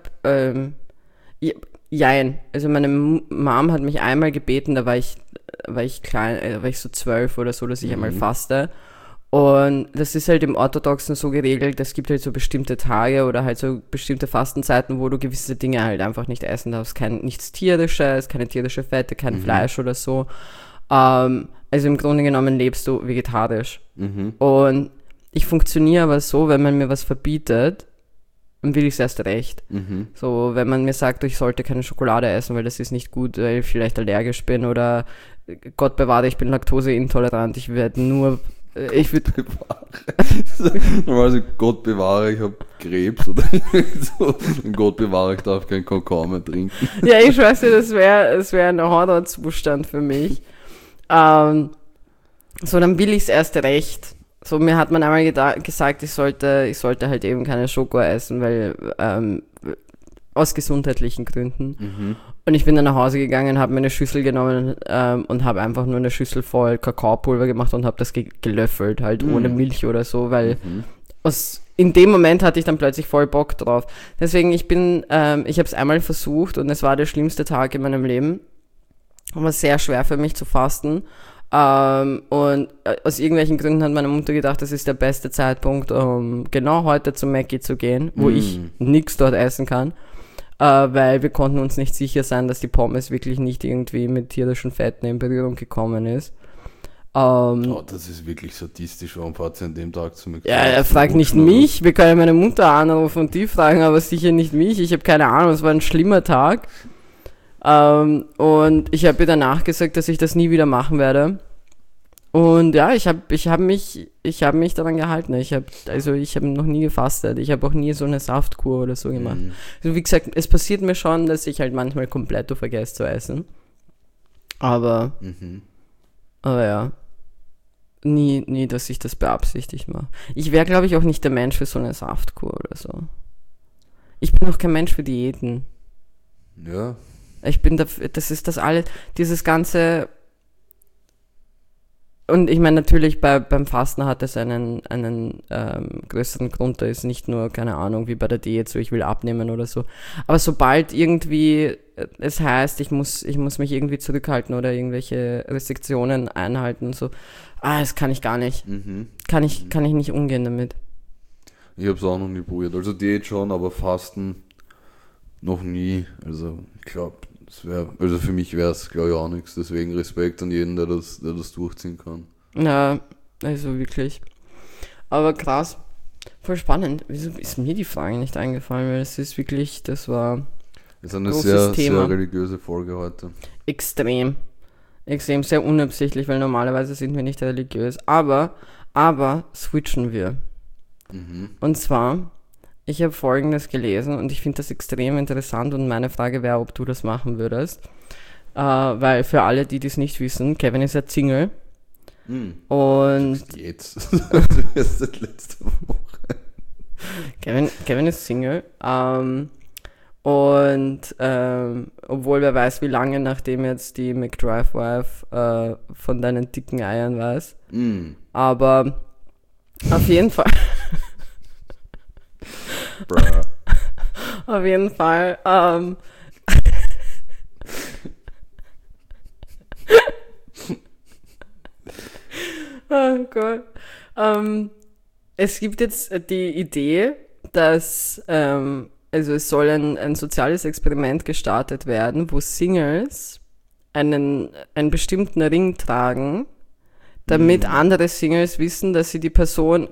also meine Mom hat mich einmal gebeten, da war ich klein, war ich so 12 oder so, dass ich einmal faste. Und das ist halt im Orthodoxen so geregelt, es gibt halt so bestimmte Tage oder halt so bestimmte Fastenzeiten, wo du gewisse Dinge halt einfach nicht essen darfst. Nichts Tierisches, keine tierische Fette, kein Fleisch oder so. Also im Grunde genommen lebst du vegetarisch. Und ich funktioniere aber so, wenn man mir was verbietet, dann will ich es erst recht. So, wenn man mir sagt, ich sollte keine Schokolade essen, weil das ist nicht gut, weil ich vielleicht allergisch bin oder Gott bewahre, ich bin laktoseintolerant, ich würde normalerweise Gott bewahre, ich habe Krebs oder so. Gott bewahre, ich darf keinen Kakao mehr trinken. Ja, ich weiß nicht, das wäre ein Horrorzustand für mich. So, dann will ich es erst recht. So, mir hat man einmal gesagt, ich sollte halt eben keine Schoko essen, weil aus gesundheitlichen Gründen. Und ich bin dann nach Hause gegangen, habe mir eine Schüssel genommen und habe einfach nur eine Schüssel voll Kakaopulver gemacht und habe das gelöffelt, halt ohne Milch oder so, weil in dem Moment hatte ich dann plötzlich voll Bock drauf. Deswegen, ich habe es einmal versucht und es war der schlimmste Tag in meinem Leben. Es war sehr schwer für mich zu fasten. Und aus irgendwelchen Gründen hat meine Mutter gedacht, das ist der beste Zeitpunkt, um genau heute zu Mackie zu gehen, wo ich nichts dort essen kann, weil wir konnten uns nicht sicher sein, dass die Pommes wirklich nicht irgendwie mit tierischen Fetten in Berührung gekommen ist. Das ist wirklich sadistisch, warum fahrt ihr an dem Tag zu McDonald's? Ja, er fragt nicht mich, wir können meine Mutter anrufen und die fragen, aber sicher nicht mich, ich habe keine Ahnung, es war ein schlimmer Tag. Und ich habe ihr danach gesagt, dass ich das nie wieder machen werde. Und ja, ich hab mich daran gehalten. Ich habe noch nie gefastet. Ich habe auch nie so eine Saftkur oder so gemacht. Also wie gesagt, es passiert mir schon, dass ich halt manchmal komplett vergesse zu essen. Aber ja, nie, dass ich das beabsichtigt mache. Ich wäre, glaube ich, auch nicht der Mensch für so eine Saftkur oder so. Ich bin auch kein Mensch für Diäten. Ja. Ich bin dafür, das ist das alles, dieses ganze, und ich meine natürlich beim Fasten hat es einen größeren Grund, da ist nicht nur, keine Ahnung, wie bei der Diät, so ich will abnehmen oder so, aber sobald irgendwie es heißt, ich muss mich irgendwie zurückhalten oder irgendwelche Restriktionen einhalten, so, das kann ich gar nicht, kann ich nicht umgehen damit. Ich habe es auch noch nie probiert, also Diät schon, aber Fasten noch nie, also ich glaube, also für mich wäre es, glaube ich, auch nichts. Deswegen Respekt an jeden, der das durchziehen kann. Ja, also wirklich. Aber krass, voll spannend. Wieso ist mir die Frage nicht eingefallen? Weil es ist wirklich, das war es ist eine sehr religiöse Folge heute. Extrem, sehr unabsichtlich, weil normalerweise sind wir nicht religiös. Aber switchen wir. Und zwar, ich habe Folgendes gelesen und ich finde das extrem interessant und meine Frage wäre, ob du das machen würdest. Weil für alle, die das nicht wissen, Kevin ist ja Single. Und jetzt. Du hast das letzte Woche. Kevin ist Single. Obwohl wer weiß, wie lange, nachdem jetzt die McDrive-Wife von deinen dicken Eiern weiß. Aber auf jeden Fall. Auf jeden Fall. Oh Gott. Es gibt jetzt die Idee, dass es soll ein soziales Experiment gestartet werden, wo Singles einen bestimmten Ring tragen, damit andere Singles wissen, dass die Person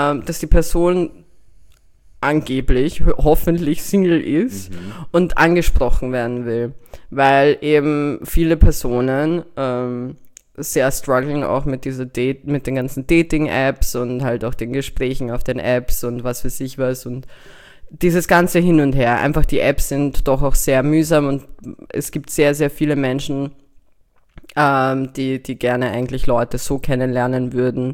angeblich, hoffentlich Single ist und angesprochen werden will. Weil eben viele Personen sehr strugglen auch mit mit den ganzen Dating-Apps und halt auch den Gesprächen auf den Apps und was weiß ich was und dieses ganze Hin und Her. Einfach die Apps sind doch auch sehr mühsam und es gibt sehr, sehr viele Menschen, die gerne eigentlich Leute so kennenlernen würden.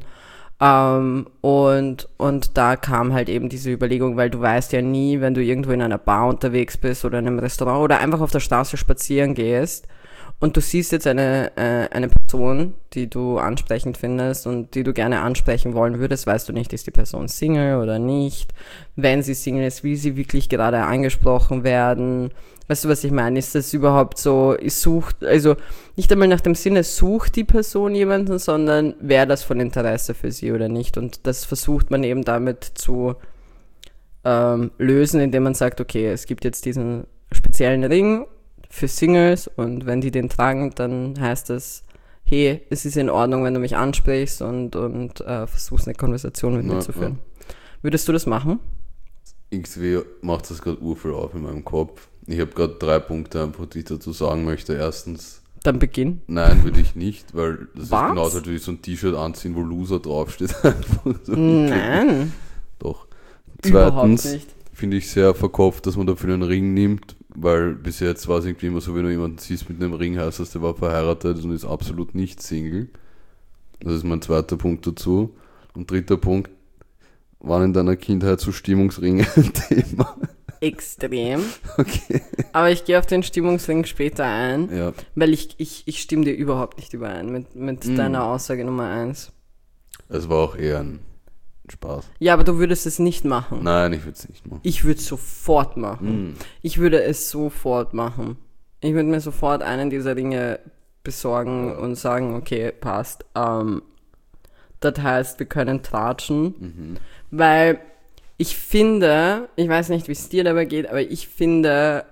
Und da kam halt eben diese Überlegung, weil du weißt ja nie, wenn du irgendwo in einer Bar unterwegs bist oder in einem Restaurant oder einfach auf der Straße spazieren gehst und du siehst jetzt eine Person, die du ansprechend findest und die du gerne ansprechen wollen würdest, weißt du nicht, ist die Person Single oder nicht. Wenn sie Single ist, will sie wirklich gerade angesprochen werden. Weißt du, was ich meine? Ist das überhaupt so, also nicht einmal nach dem Sinne, sucht die Person jemanden, sondern wäre das von Interesse für sie oder nicht? Und das versucht man eben damit zu lösen, indem man sagt, okay, es gibt jetzt diesen speziellen Ring für Singles und wenn die den tragen, dann heißt das, hey, es ist in Ordnung, wenn du mich ansprichst und versuchst eine Konversation mit mir zu führen. Würdest du das machen? XW macht das gerade urviel auf in meinem Kopf. Ich habe gerade 3 Punkte einfach, die ich dazu sagen möchte. Erstens. Dann beginn. Nein, würde ich nicht, weil das Was? ist genauso wie so ein T-Shirt anziehen, wo Loser draufsteht. Einfach so. Nein. Doch. Überhaupt Zweitens nicht. finde ich sehr verkopft, dass man dafür einen Ring nimmt, weil bis jetzt war es irgendwie immer so, wenn du jemanden siehst mit einem Ring, heißt das, der war verheiratet und ist absolut nicht Single. Das ist mein zweiter Punkt dazu. Und dritter Punkt, waren in deiner Kindheit so Stimmungsringe ein Thema? extrem. Okay. Aber ich gehe auf den Stimmungsring später ein, Ja. weil ich stimme dir überhaupt nicht überein mit deiner Aussage Nummer 1. Es war auch eher ein Spaß. Ja, aber du würdest es nicht machen. Nein, ich würde es nicht machen. Ich würde es sofort machen. Ich würde es sofort machen. Ich würde mir sofort einen dieser Ringe besorgen und sagen, okay, passt. Das heißt, wir können tratschen. Weil ich finde, ich weiß nicht, wie es dir dabei geht, aber ich finde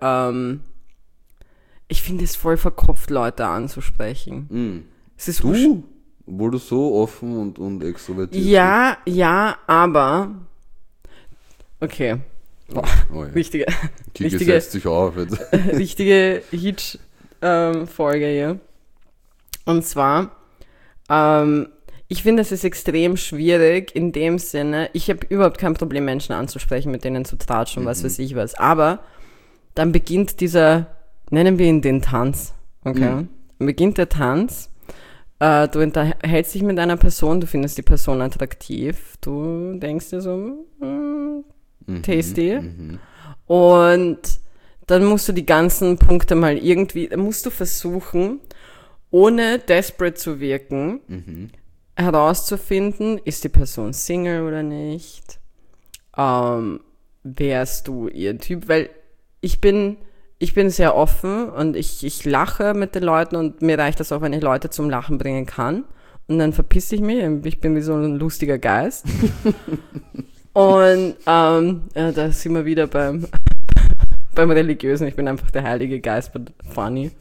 es voll verkopft, Leute anzusprechen. Es ist Du? Obwohl du so offen und extrovertiert bist. Ja, aber okay. Boah, Oh ja. richtige Kiki setzt sich auf jetzt. richtige Hitch-Folge hier. Und zwar, ich finde, es ist extrem schwierig in dem Sinne, ich habe überhaupt kein Problem, Menschen anzusprechen, mit denen zu tratschen, was weiß ich was. Aber dann beginnt dieser, nennen wir ihn den Tanz, okay? Dann beginnt der Tanz, du unterhältst dich mit einer Person, du findest die Person attraktiv, du denkst dir so, tasty. Und dann musst du die ganzen Punkte mal irgendwie, dann musst du versuchen, ohne desperate zu wirken, herauszufinden, ist die Person Single oder nicht? Wärst du ihr Typ? Weil ich bin sehr offen und ich lache mit den Leuten und mir reicht das auch, wenn ich Leute zum Lachen bringen kann. Und dann verpisse ich mich. Ich bin wie so ein lustiger Geist. Und ja, da sind wir wieder beim Religiösen. Ich bin einfach der heilige Geist, but funny.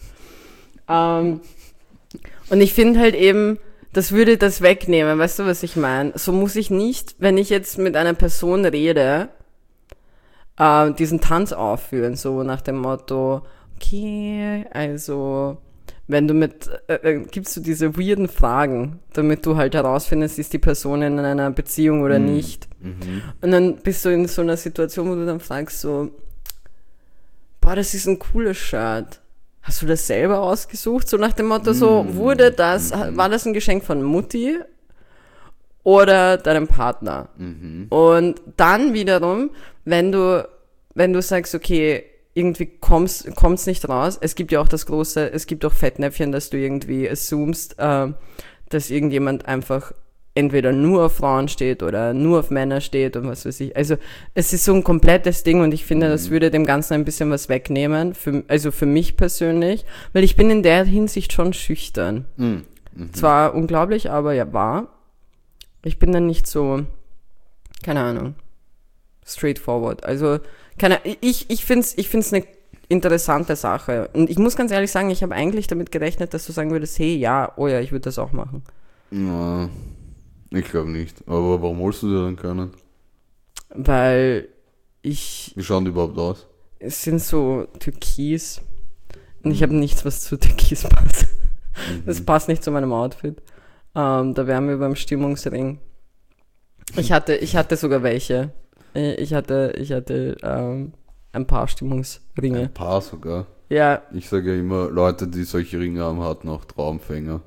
Und ich finde halt eben, das würde das wegnehmen. Weißt du, was ich meine? So muss ich nicht, wenn ich jetzt mit einer Person rede, diesen Tanz aufführen, so nach dem Motto, okay, also, wenn du gibst du diese weirden Fragen, damit du halt herausfindest, ist die Person in einer Beziehung oder nicht. Und dann bist du in so einer Situation, wo du dann fragst so, boah, das ist ein cooles Shirt. Hast du das selber ausgesucht? So nach dem Motto, so, war das ein Geschenk von Mutti oder deinem Partner? Und dann wiederum, wenn du sagst, okay, irgendwie kommt's nicht raus, es gibt ja auch es gibt auch Fettnäpfchen, dass du irgendwie assumst, dass irgendjemand einfach entweder nur auf Frauen steht oder nur auf Männer steht und was weiß ich. Also es ist so ein komplettes Ding und ich finde, das würde dem Ganzen ein bisschen was wegnehmen, für mich persönlich, weil ich bin in der Hinsicht schon schüchtern. Zwar unglaublich, aber ja, wahr. Ich bin dann nicht so, keine Ahnung, straightforward. Also, ich find's eine interessante Sache. Und ich muss ganz ehrlich sagen, ich habe eigentlich damit gerechnet, dass du sagen würdest, hey, ja, oh ja, ich würde das auch machen. Na, ich glaube nicht. Aber warum holst du dir dann keinen? Weil Wie schauen die überhaupt aus? es sind so Türkis und ich habe nichts, was zu Türkis passt. Das passt nicht zu meinem Outfit. Da wären wir beim Stimmungsring. Ich hatte sogar welche. Ich hatte ein paar Stimmungsringe. Ein paar sogar. Ja, Ich sage ja immer, Leute, die solche Ringe haben, hatten auch Traumfänger.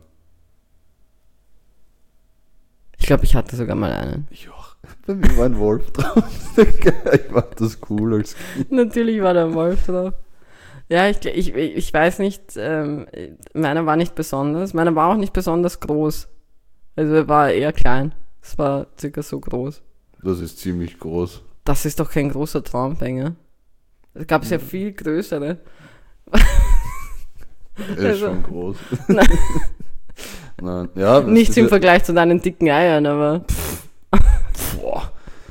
ich glaube, ich hatte sogar mal einen. Ich auch. Bei mir war ein Wolf drauf. Ich fand das cool als Kind. Natürlich war da ein Wolf drauf. Ja, ich weiß nicht, meiner war nicht besonders. Meiner war auch nicht besonders groß. Also er war eher klein. Es war circa so groß. Das ist ziemlich groß. Das ist doch kein großer Traumfänger. Es gab ja viel größere. Er ist schon groß. Nein. Ja, Nichts im Vergleich zu deinen dicken Eiern, aber... Boah.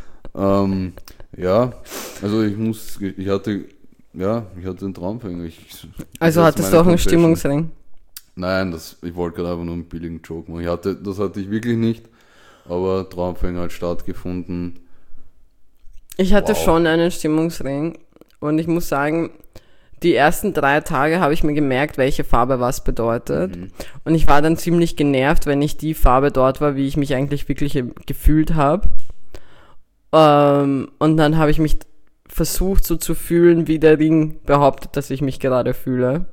Ja, also ich hatte einen Traumfänger. Also hattest du auch einen Stimmungsring? Nein, ich wollte gerade einfach nur einen billigen Joke machen. Das hatte ich wirklich nicht, aber Traumfänger hat stattgefunden. Ich hatte schon einen Stimmungsring und ich muss sagen, die ersten 3 Tage habe ich mir gemerkt, welche Farbe was bedeutet. Und ich war dann ziemlich genervt, wenn nicht die Farbe dort war, wie ich mich eigentlich wirklich gefühlt habe. Und dann habe ich mich versucht so zu fühlen, wie der Ring behauptet, dass ich mich gerade fühle.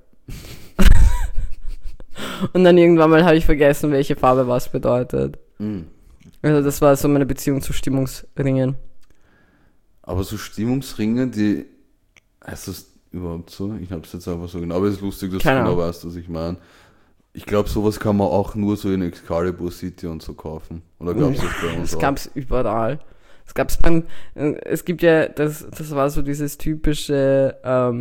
Und dann irgendwann mal habe ich vergessen, welche Farbe was bedeutet. Also das war so meine Beziehung zu Stimmungsringen. Aber so Stimmungsringe, die Heißt das überhaupt so? Ich habe es jetzt einfach so genau, aber es ist lustig, dass Keine du genau Ahnung. weißt, was ich meine. Ich glaube, sowas kann man auch nur so in Excalibur City und so kaufen. Oder gab es das bei uns Es auch? gab's überall. Es gibt ja, das war so dieses typische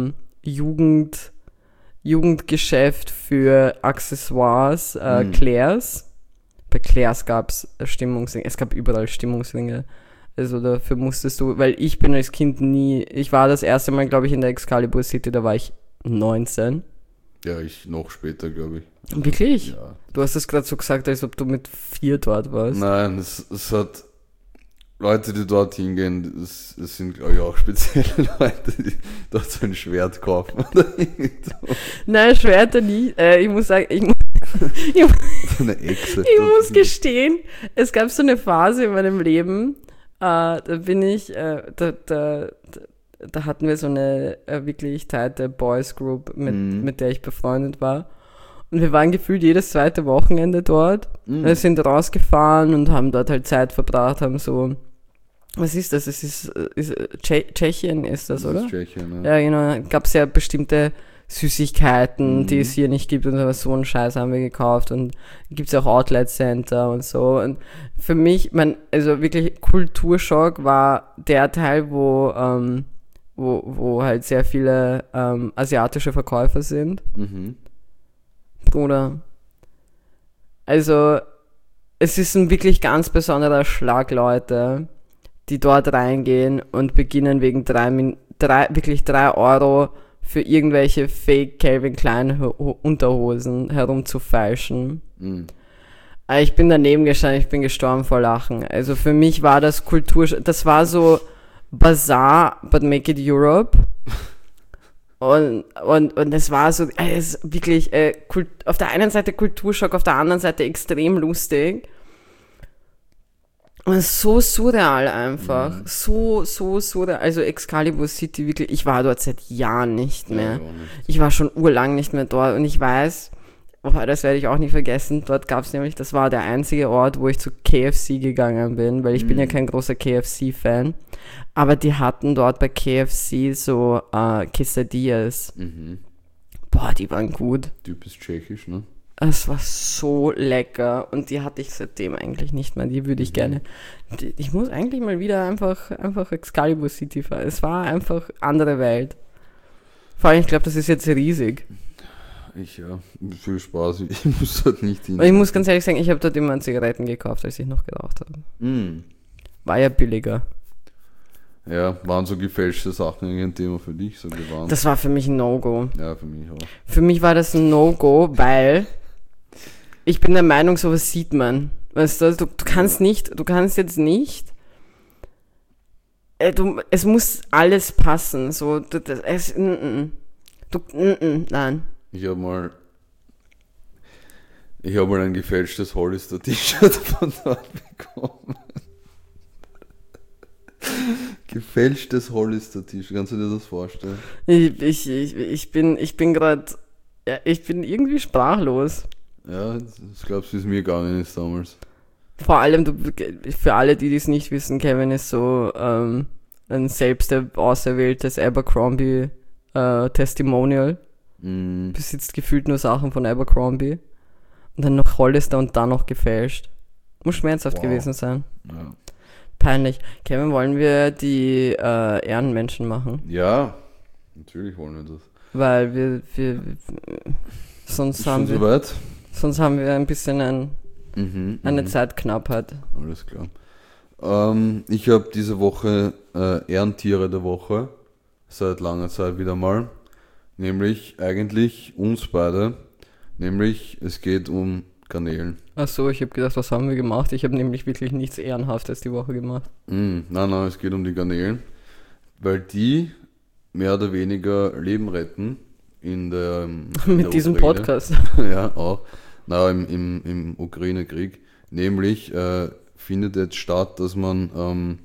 Jugendgeschäft für Accessoires, Claire's. Bei Claire's gab's Stimmungsringe, es gab überall Stimmungsringe. Also dafür musstest du, weil ich bin als Kind ich war das erste Mal, glaube ich, in der Excalibur City, da war ich 19. Ja, ich noch später, glaube ich. Wirklich? Ja. Du hast das gerade so gesagt, als ob du mit 4 dort warst. Nein, es hat Leute, die dort hingehen, es sind, glaube ich, auch spezielle Leute, die dort so ein Schwert kaufen. Oder irgend so. Nein, Schwerter nie. Ich muss sagen, So eine Echse. ich muss gestehen, es gab so eine Phase in meinem Leben, da bin ich, da hatten wir so eine wirklich tighte Boys Group, mit der ich befreundet war. Und wir waren gefühlt jedes zweite Wochenende dort. Wir sind rausgefahren und haben dort halt Zeit verbracht, haben so, was ist das? Tschechien ist das, oder? Das ist Tschechien, Ja, genau. Gab es ja bestimmte Süßigkeiten, die es hier nicht gibt und so einen Scheiß haben wir gekauft und gibt es auch Outlet Center und so. Und für mich, also wirklich Kulturschock war der Teil, wo halt sehr viele asiatische Verkäufer sind. Bruder. Also, es ist ein wirklich ganz besonderer Schlag, Leute, die dort reingehen und beginnen wegen 3 Euro für irgendwelche Fake Calvin Klein Unterhosen herumzufeilschen. Ich bin daneben gestanden, ich bin gestorben vor Lachen. Also für mich war das das war so Bazaar, but make it Europe. Und es war so, es ist wirklich auf der einen Seite Kulturschock, auf der anderen Seite extrem lustig. Und so surreal einfach. So surreal. Also Excalibur City, wirklich, ich war dort seit Jahren nicht mehr. Ja, Ich war schon urlang nicht mehr dort und ich weiß, das werde ich auch nie vergessen, dort gab es nämlich, das war der einzige Ort, wo ich zu KFC gegangen bin, weil ich bin ja kein großer KFC-Fan. Aber die hatten dort bei KFC so Quesadillas. Boah, die waren gut. Typisch tschechisch, ne? Es war so lecker und die hatte ich seitdem eigentlich nicht mehr. Die würde ich gerne. Ich muss eigentlich mal wieder einfach Excalibur City fahren. Es war einfach andere Welt. Vor allem, ich glaube, das ist jetzt riesig. Viel Spaß. Ich muss dort nicht hin. Und ich muss ganz ehrlich sagen, ich habe dort immer Zigaretten gekauft, als ich noch geraucht habe. War ja billiger. Ja, waren so gefälschte Sachen ein Thema für dich, so gewarnt? Das war für mich ein No-Go. Ja, für mich auch. Für mich war das ein No-Go, weil ich bin der Meinung, sowas sieht man. Weißt du, du kannst jetzt nicht, es muss alles passen, so, nein. Ich habe mal ein gefälschtes Hollister T-Shirt von dort bekommen. Gefälschtes Hollister T-Shirt, kannst du dir das vorstellen? Ich bin gerade, ich bin irgendwie sprachlos. Ja, das glaubst du, wie es mir gegangen ist damals. Vor allem, für alle, die es nicht wissen, Kevin ist so ein selbst auserwähltes Abercrombie Testimonial. Besitzt gefühlt nur Sachen von Abercrombie. Und dann noch Hollister und dann noch gefälscht. Muss schmerzhaft gewesen sein. Ja. Peinlich. Kevin, wollen wir die Ehrenmenschen machen? Ja, natürlich wollen wir das. Weil wir sonst haben wir ein bisschen eine Zeitknappheit. Alles klar. Ich habe diese Woche Ehrentiere der Woche. Seit langer Zeit wieder mal. Nämlich eigentlich uns beide. Nämlich es geht um Garnelen. Achso, ich habe gedacht, was haben wir gemacht? Ich habe nämlich wirklich nichts Ehrenhaftes die Woche gemacht. Nein, es geht um die Garnelen. Weil die mehr oder weniger Leben retten in der Mit diesem Ukraine. Podcast. Ja, auch. Im Ukraine-Krieg. Nämlich findet jetzt statt, dass man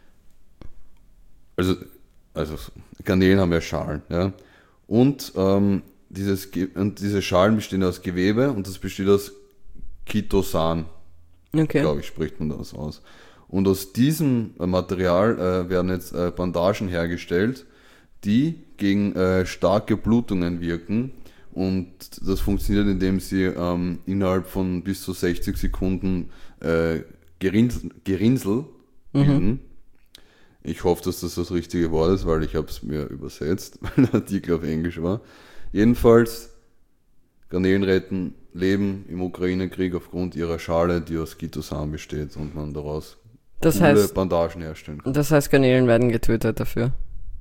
also Garnelen haben ja Schalen, ja. Und diese Schalen bestehen aus Gewebe und das besteht aus Chitosan. Okay. Glaube ich, spricht man das aus. Und aus diesem Material werden jetzt Bandagen hergestellt, die gegen starke Blutungen wirken. Und das funktioniert, indem sie innerhalb von bis zu 60 Sekunden Gerinnsel bilden. Ich hoffe, dass das richtige Wort ist, weil ich habe es mir übersetzt, weil der Artikel auf Englisch war. Jedenfalls, Garnelen retten Leben im Ukraine-Krieg aufgrund ihrer Schale, die aus Chitosan besteht und man daraus coole Bandagen herstellen kann. Das heißt, Garnelen werden getötet dafür.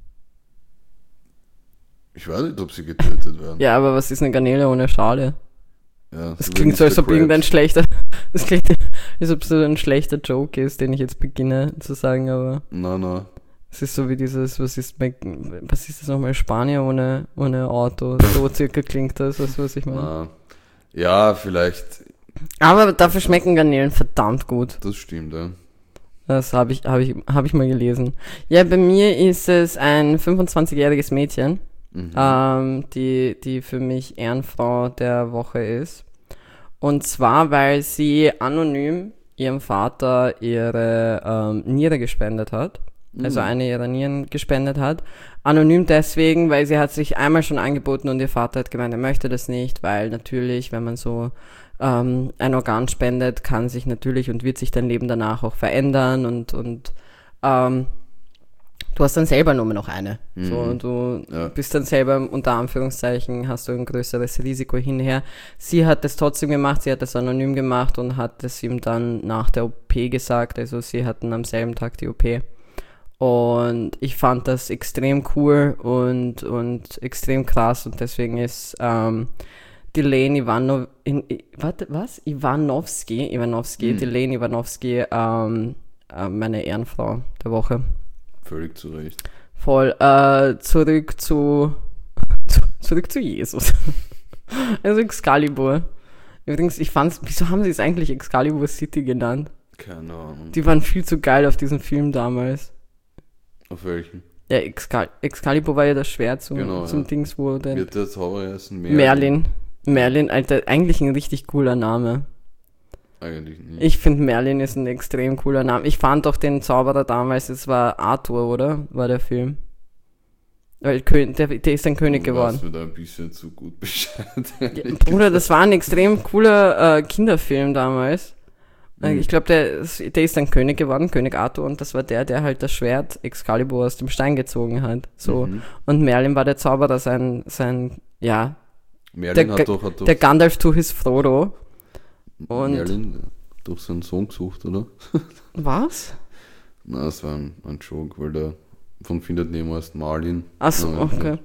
Ich weiß nicht, ob sie getötet werden. Ja, aber was ist eine Garnele ohne Schale? Ja, Das klingt so, als ob irgendein schlechter, das klingt, als ob so ein schlechter Joke ist, den ich jetzt beginne zu sagen, aber Nein. es ist so wie dieses, was ist das nochmal, Spanier ohne Auto, so circa klingt das, weißt du, was ich meine? Na, ja, vielleicht. Aber dafür schmecken Garnelen verdammt gut. Das stimmt, ja. Das hab ich mal gelesen. Ja, bei mir ist es ein 25-jähriges Mädchen, die für mich Ehrenfrau der Woche ist. Und zwar, weil sie anonym ihrem Vater ihre Niere gespendet hat. Also eine ihrer Nieren gespendet hat. Anonym deswegen, weil sie hat sich einmal schon angeboten und ihr Vater hat gemeint, er möchte das nicht, weil natürlich, wenn man so ein Organ spendet, kann sich natürlich und wird sich dein Leben danach auch verändern und du hast dann selber nur noch eine. So, du bist dann selber, unter Anführungszeichen, hast du ein größeres Risiko hinher. Sie hat das trotzdem gemacht, sie hat das anonym gemacht und hat es ihm dann nach der OP gesagt, also sie hatten am selben Tag die OP. Und ich fand das extrem cool und extrem krass und deswegen ist Delaney Ivanovsky, Delaney Ivanovsky, meine Ehrenfrau der Woche. Völlig zu Recht. Voll. Zurück zu Jesus. Also Excalibur. Übrigens, wieso haben sie es eigentlich Excalibur City genannt? Keine Ahnung. Die waren viel zu geil auf diesem Film damals. Auf welchen? Ja, Excalibur war ja das Schwert zum Dings, wo der... Wird der Zauberer heißen Merlin, Alter, eigentlich ein richtig cooler Name. Eigentlich nicht. Ich finde, Merlin ist ein extrem cooler Name. Ich fand doch den Zauberer damals, es war Arthur, oder? War der Film. Weil der ist ein König geworden. Du weißt mir da ein bisschen zu gut Bescheid. Ja, Bruder, das war ein extrem cooler Kinderfilm damals. Ich glaube, der ist dann König geworden, König Arthur, und das war der halt das Schwert Excalibur aus dem Stein gezogen hat. So. Und Merlin war der Zauberer, sein Merlin hat doch der Gandalf to his Frodo. Und Merlin hat doch seinen Sohn gesucht, oder? Was? Na, das war ein Joke, weil der von Findet Nemo heißt Marlin. Achso, okay.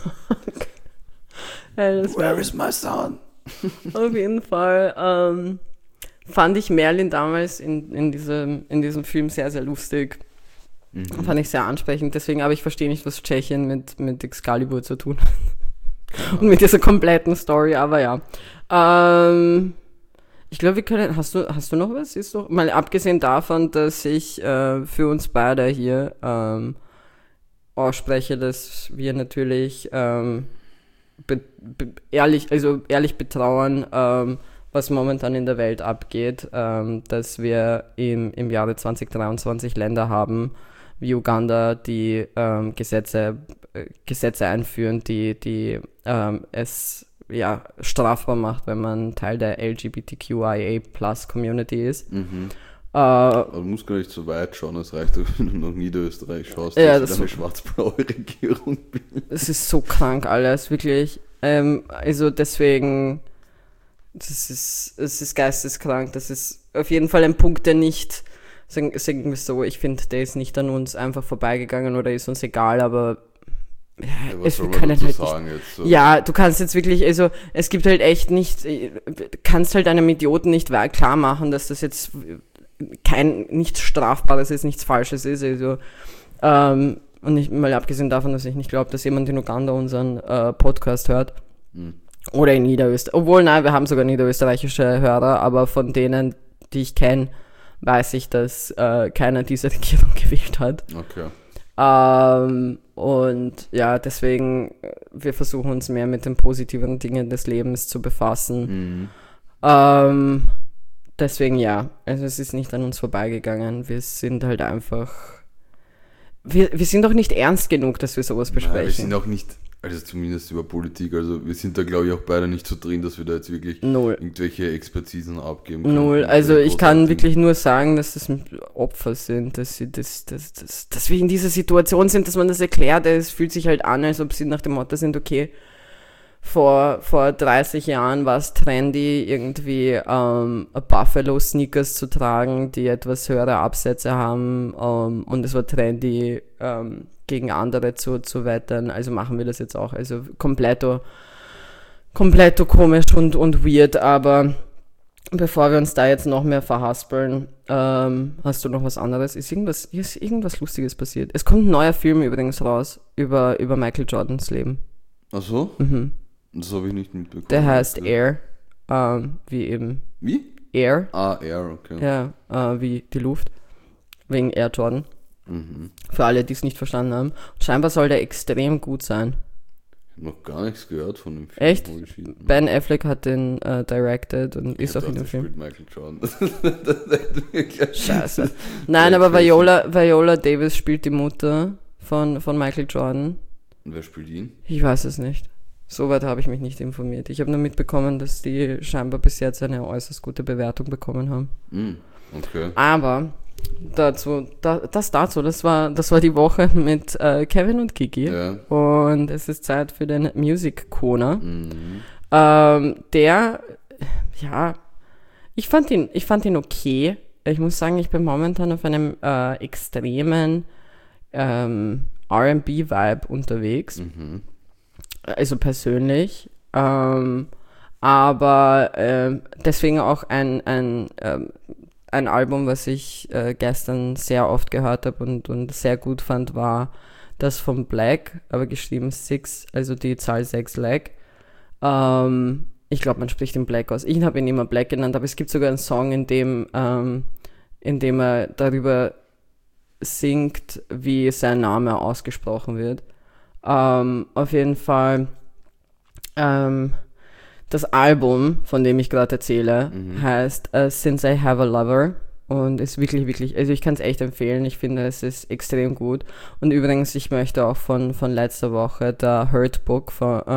Where is my son? Auf jeden Fall fand ich Merlin damals in diesem Film sehr, sehr lustig. Fand ich sehr ansprechend, deswegen, aber ich verstehe nicht, was Tschechien mit Excalibur zu tun hat. Und mit dieser kompletten Story, aber ja. Ich glaube, wir können, hast du noch was? Ist doch, mal abgesehen davon, dass ich für uns beide hier ausspreche, dass wir natürlich ehrlich betrauern, was momentan in der Welt abgeht, dass wir im Jahre 2023 Länder haben, wie Uganda, die Gesetze einführen, die es strafbar macht, wenn man Teil der LGBTQIA+ Community ist. Du musst gar nicht so weit schauen, es reicht, wenn du nach Niederösterreich schaust, dass es eine schwarz-blaue Regierung bildet. Es ist so krank alles, wirklich. Also deswegen, es ist geisteskrank. Das ist auf jeden Fall ein Punkt, der nicht, sagen wir so, ich finde, der ist nicht an uns einfach vorbeigegangen oder ist uns egal, aber was soll man dazu sagen jetzt? So? Ja, du kannst jetzt wirklich, also es gibt halt echt nicht, kannst halt einem Idioten nicht klar machen, dass das jetzt nichts Strafbares ist, nichts Falsches ist, also und nicht mal abgesehen davon, dass ich nicht glaube, dass jemand in Uganda unseren Podcast hört oder in Niederösterreich, obwohl, nein, wir haben sogar niederösterreichische Hörer, aber von denen, die ich kenne, weiß ich, dass keiner diese Regierung gewählt hat. Okay. Und ja, deswegen, wir versuchen uns mehr mit den positiven Dingen des Lebens zu befassen. Deswegen ja, also es ist nicht an uns vorbeigegangen. Wir sind halt einfach, wir sind doch nicht ernst genug, dass wir sowas besprechen. Nein, wir sind auch nicht, also zumindest über Politik, also wir sind da glaube ich auch beide nicht so drin, dass wir da jetzt wirklich irgendwelche Expertisen abgeben können. Null, also ich kann wirklich nur sagen, dass das Opfer sind, dass wir in dieser Situation sind, dass man das erklärt. Es fühlt sich halt an, als ob sie nach dem Motto sind, okay, vor 30 Jahren war es trendy, irgendwie Buffalo-Sneakers zu tragen, die etwas höhere Absätze haben, und es war trendy, gegen andere zu wettern, also machen wir das jetzt auch. Also kompletto komisch und weird, aber bevor wir uns da jetzt noch mehr verhaspeln, hast du noch was anderes? Ist irgendwas Lustiges passiert? Es kommt ein neuer Film übrigens raus über Michael Jordans Leben. Ach so? Mhm. Das habe ich nicht mitbekommen. Der heißt Air, wie eben... Wie? Air. Ah, Air, okay. Ja, wie die Luft. Wegen Air Jordan. Mhm. Für alle, die es nicht verstanden haben. Und scheinbar soll der extrem gut sein. Ich habe noch gar nichts gehört von dem Film. Echt? Ben Affleck hat den directed und ist auch in dem Film. Michael Jordan. Scheiße. Nein, aber Viola Davis spielt die Mutter von Michael Jordan. Und wer spielt ihn? Ich weiß es nicht. Soweit habe ich mich nicht informiert. Ich habe nur mitbekommen, dass die scheinbar bis jetzt eine äußerst gute Bewertung bekommen haben. Okay. Aber das war die Woche mit Kevin und Kiki. Ja. Und es ist Zeit für den Music Corner. Mhm. Ich fand ihn okay. Ich muss sagen, ich bin momentan auf einem extremen R&B-Vibe unterwegs. Mhm. Also persönlich. Aber deswegen auch ein Album, was ich gestern sehr oft gehört habe und sehr gut fand, war das von Black, aber geschrieben 6, also die Zahl 6 Lag. Ich glaube, man spricht ihn Black aus. Ich habe ihn immer Black genannt, aber es gibt sogar einen Song, in dem er darüber singt, wie sein Name ausgesprochen wird. Auf jeden Fall das Album, von dem ich gerade erzähle, heißt Since I Have a Lover und ist wirklich, wirklich, also ich kann es echt empfehlen. Ich finde, es ist extrem gut. Und übrigens, ich möchte auch von letzter Woche der Hurt Book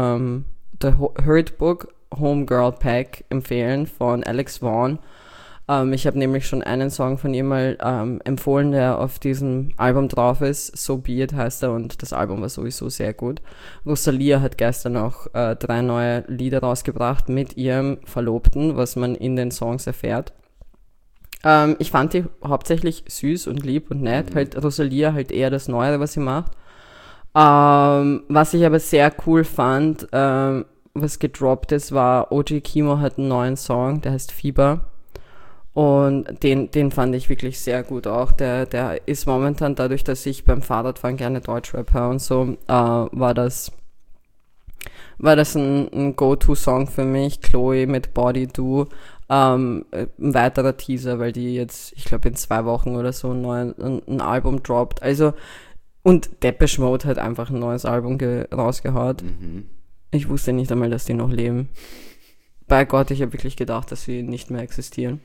Homegirl Pack empfehlen von Alex Vaughn. Ich habe nämlich schon einen Song von ihr mal empfohlen, der auf diesem Album drauf ist. So Be It heißt er und das Album war sowieso sehr gut. Rosalia hat gestern auch 3 neue Lieder rausgebracht mit ihrem Verlobten, was man in den Songs erfährt. Ich fand die hauptsächlich süß und lieb und nett. Halt Rosalia halt eher das Neuere, was sie macht. Was ich aber sehr cool fand, was gedroppt ist, war OG Kimo hat einen neuen Song, der heißt Fieber. Und den fand ich wirklich sehr gut auch. Der ist momentan, dadurch, dass ich beim Fahrradfahren gerne Deutschrap höre und so, war das ein Go-To-Song für mich. Chloe mit Body Do. Ein weiterer Teaser, weil die jetzt, ich glaube in 2 Wochen oder so ein Album droppt. Also, und Depeche Mode hat einfach ein neues Album rausgehaut. Ich wusste nicht einmal, dass die noch leben. Bei Gott, ich habe wirklich gedacht, dass sie nicht mehr existieren.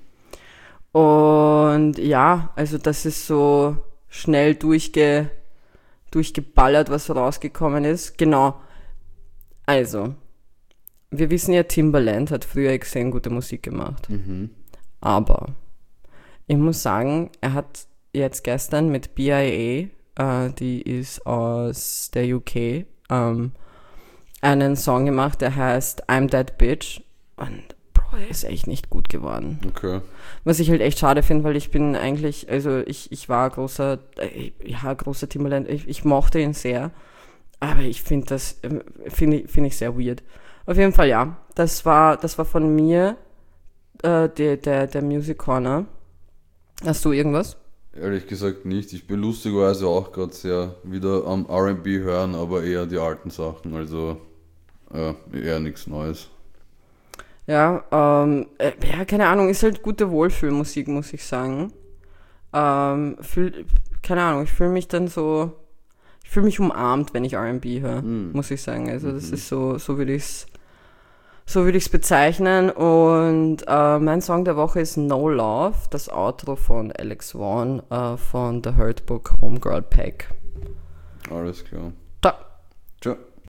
Und ja, also das ist so schnell durchgeballert, was rausgekommen ist. Genau. Also, wir wissen ja, Timbaland hat früher extrem gute Musik gemacht. Aber ich muss sagen, er hat jetzt gestern mit BIA, die ist aus der UK, einen Song gemacht, der heißt I'm That Bitch. Und der ist echt nicht gut geworden. Okay. Was ich halt echt schade finde, weil ich bin eigentlich, also ich war großer Timbaland, ich mochte ihn sehr, aber ich finde das, finde ich sehr weird. Auf jeden Fall, ja, das war von mir, der Music Corner. Hast du irgendwas? Ehrlich gesagt nicht. Ich bin lustigerweise auch gerade sehr wieder am R&B hören, aber eher die alten Sachen, also eher nichts Neues. Ja, keine Ahnung, ist halt gute Wohlfühlmusik, muss ich sagen. Keine Ahnung, ich fühle mich dann so, ich fühle mich umarmt, wenn ich R&B höre, muss ich sagen. Also das ist so würde ich's bezeichnen. Und mein Song der Woche ist No Love, das Outro von Alex Vaughn von The Hurt Book Homegirl Pack. Alles klar.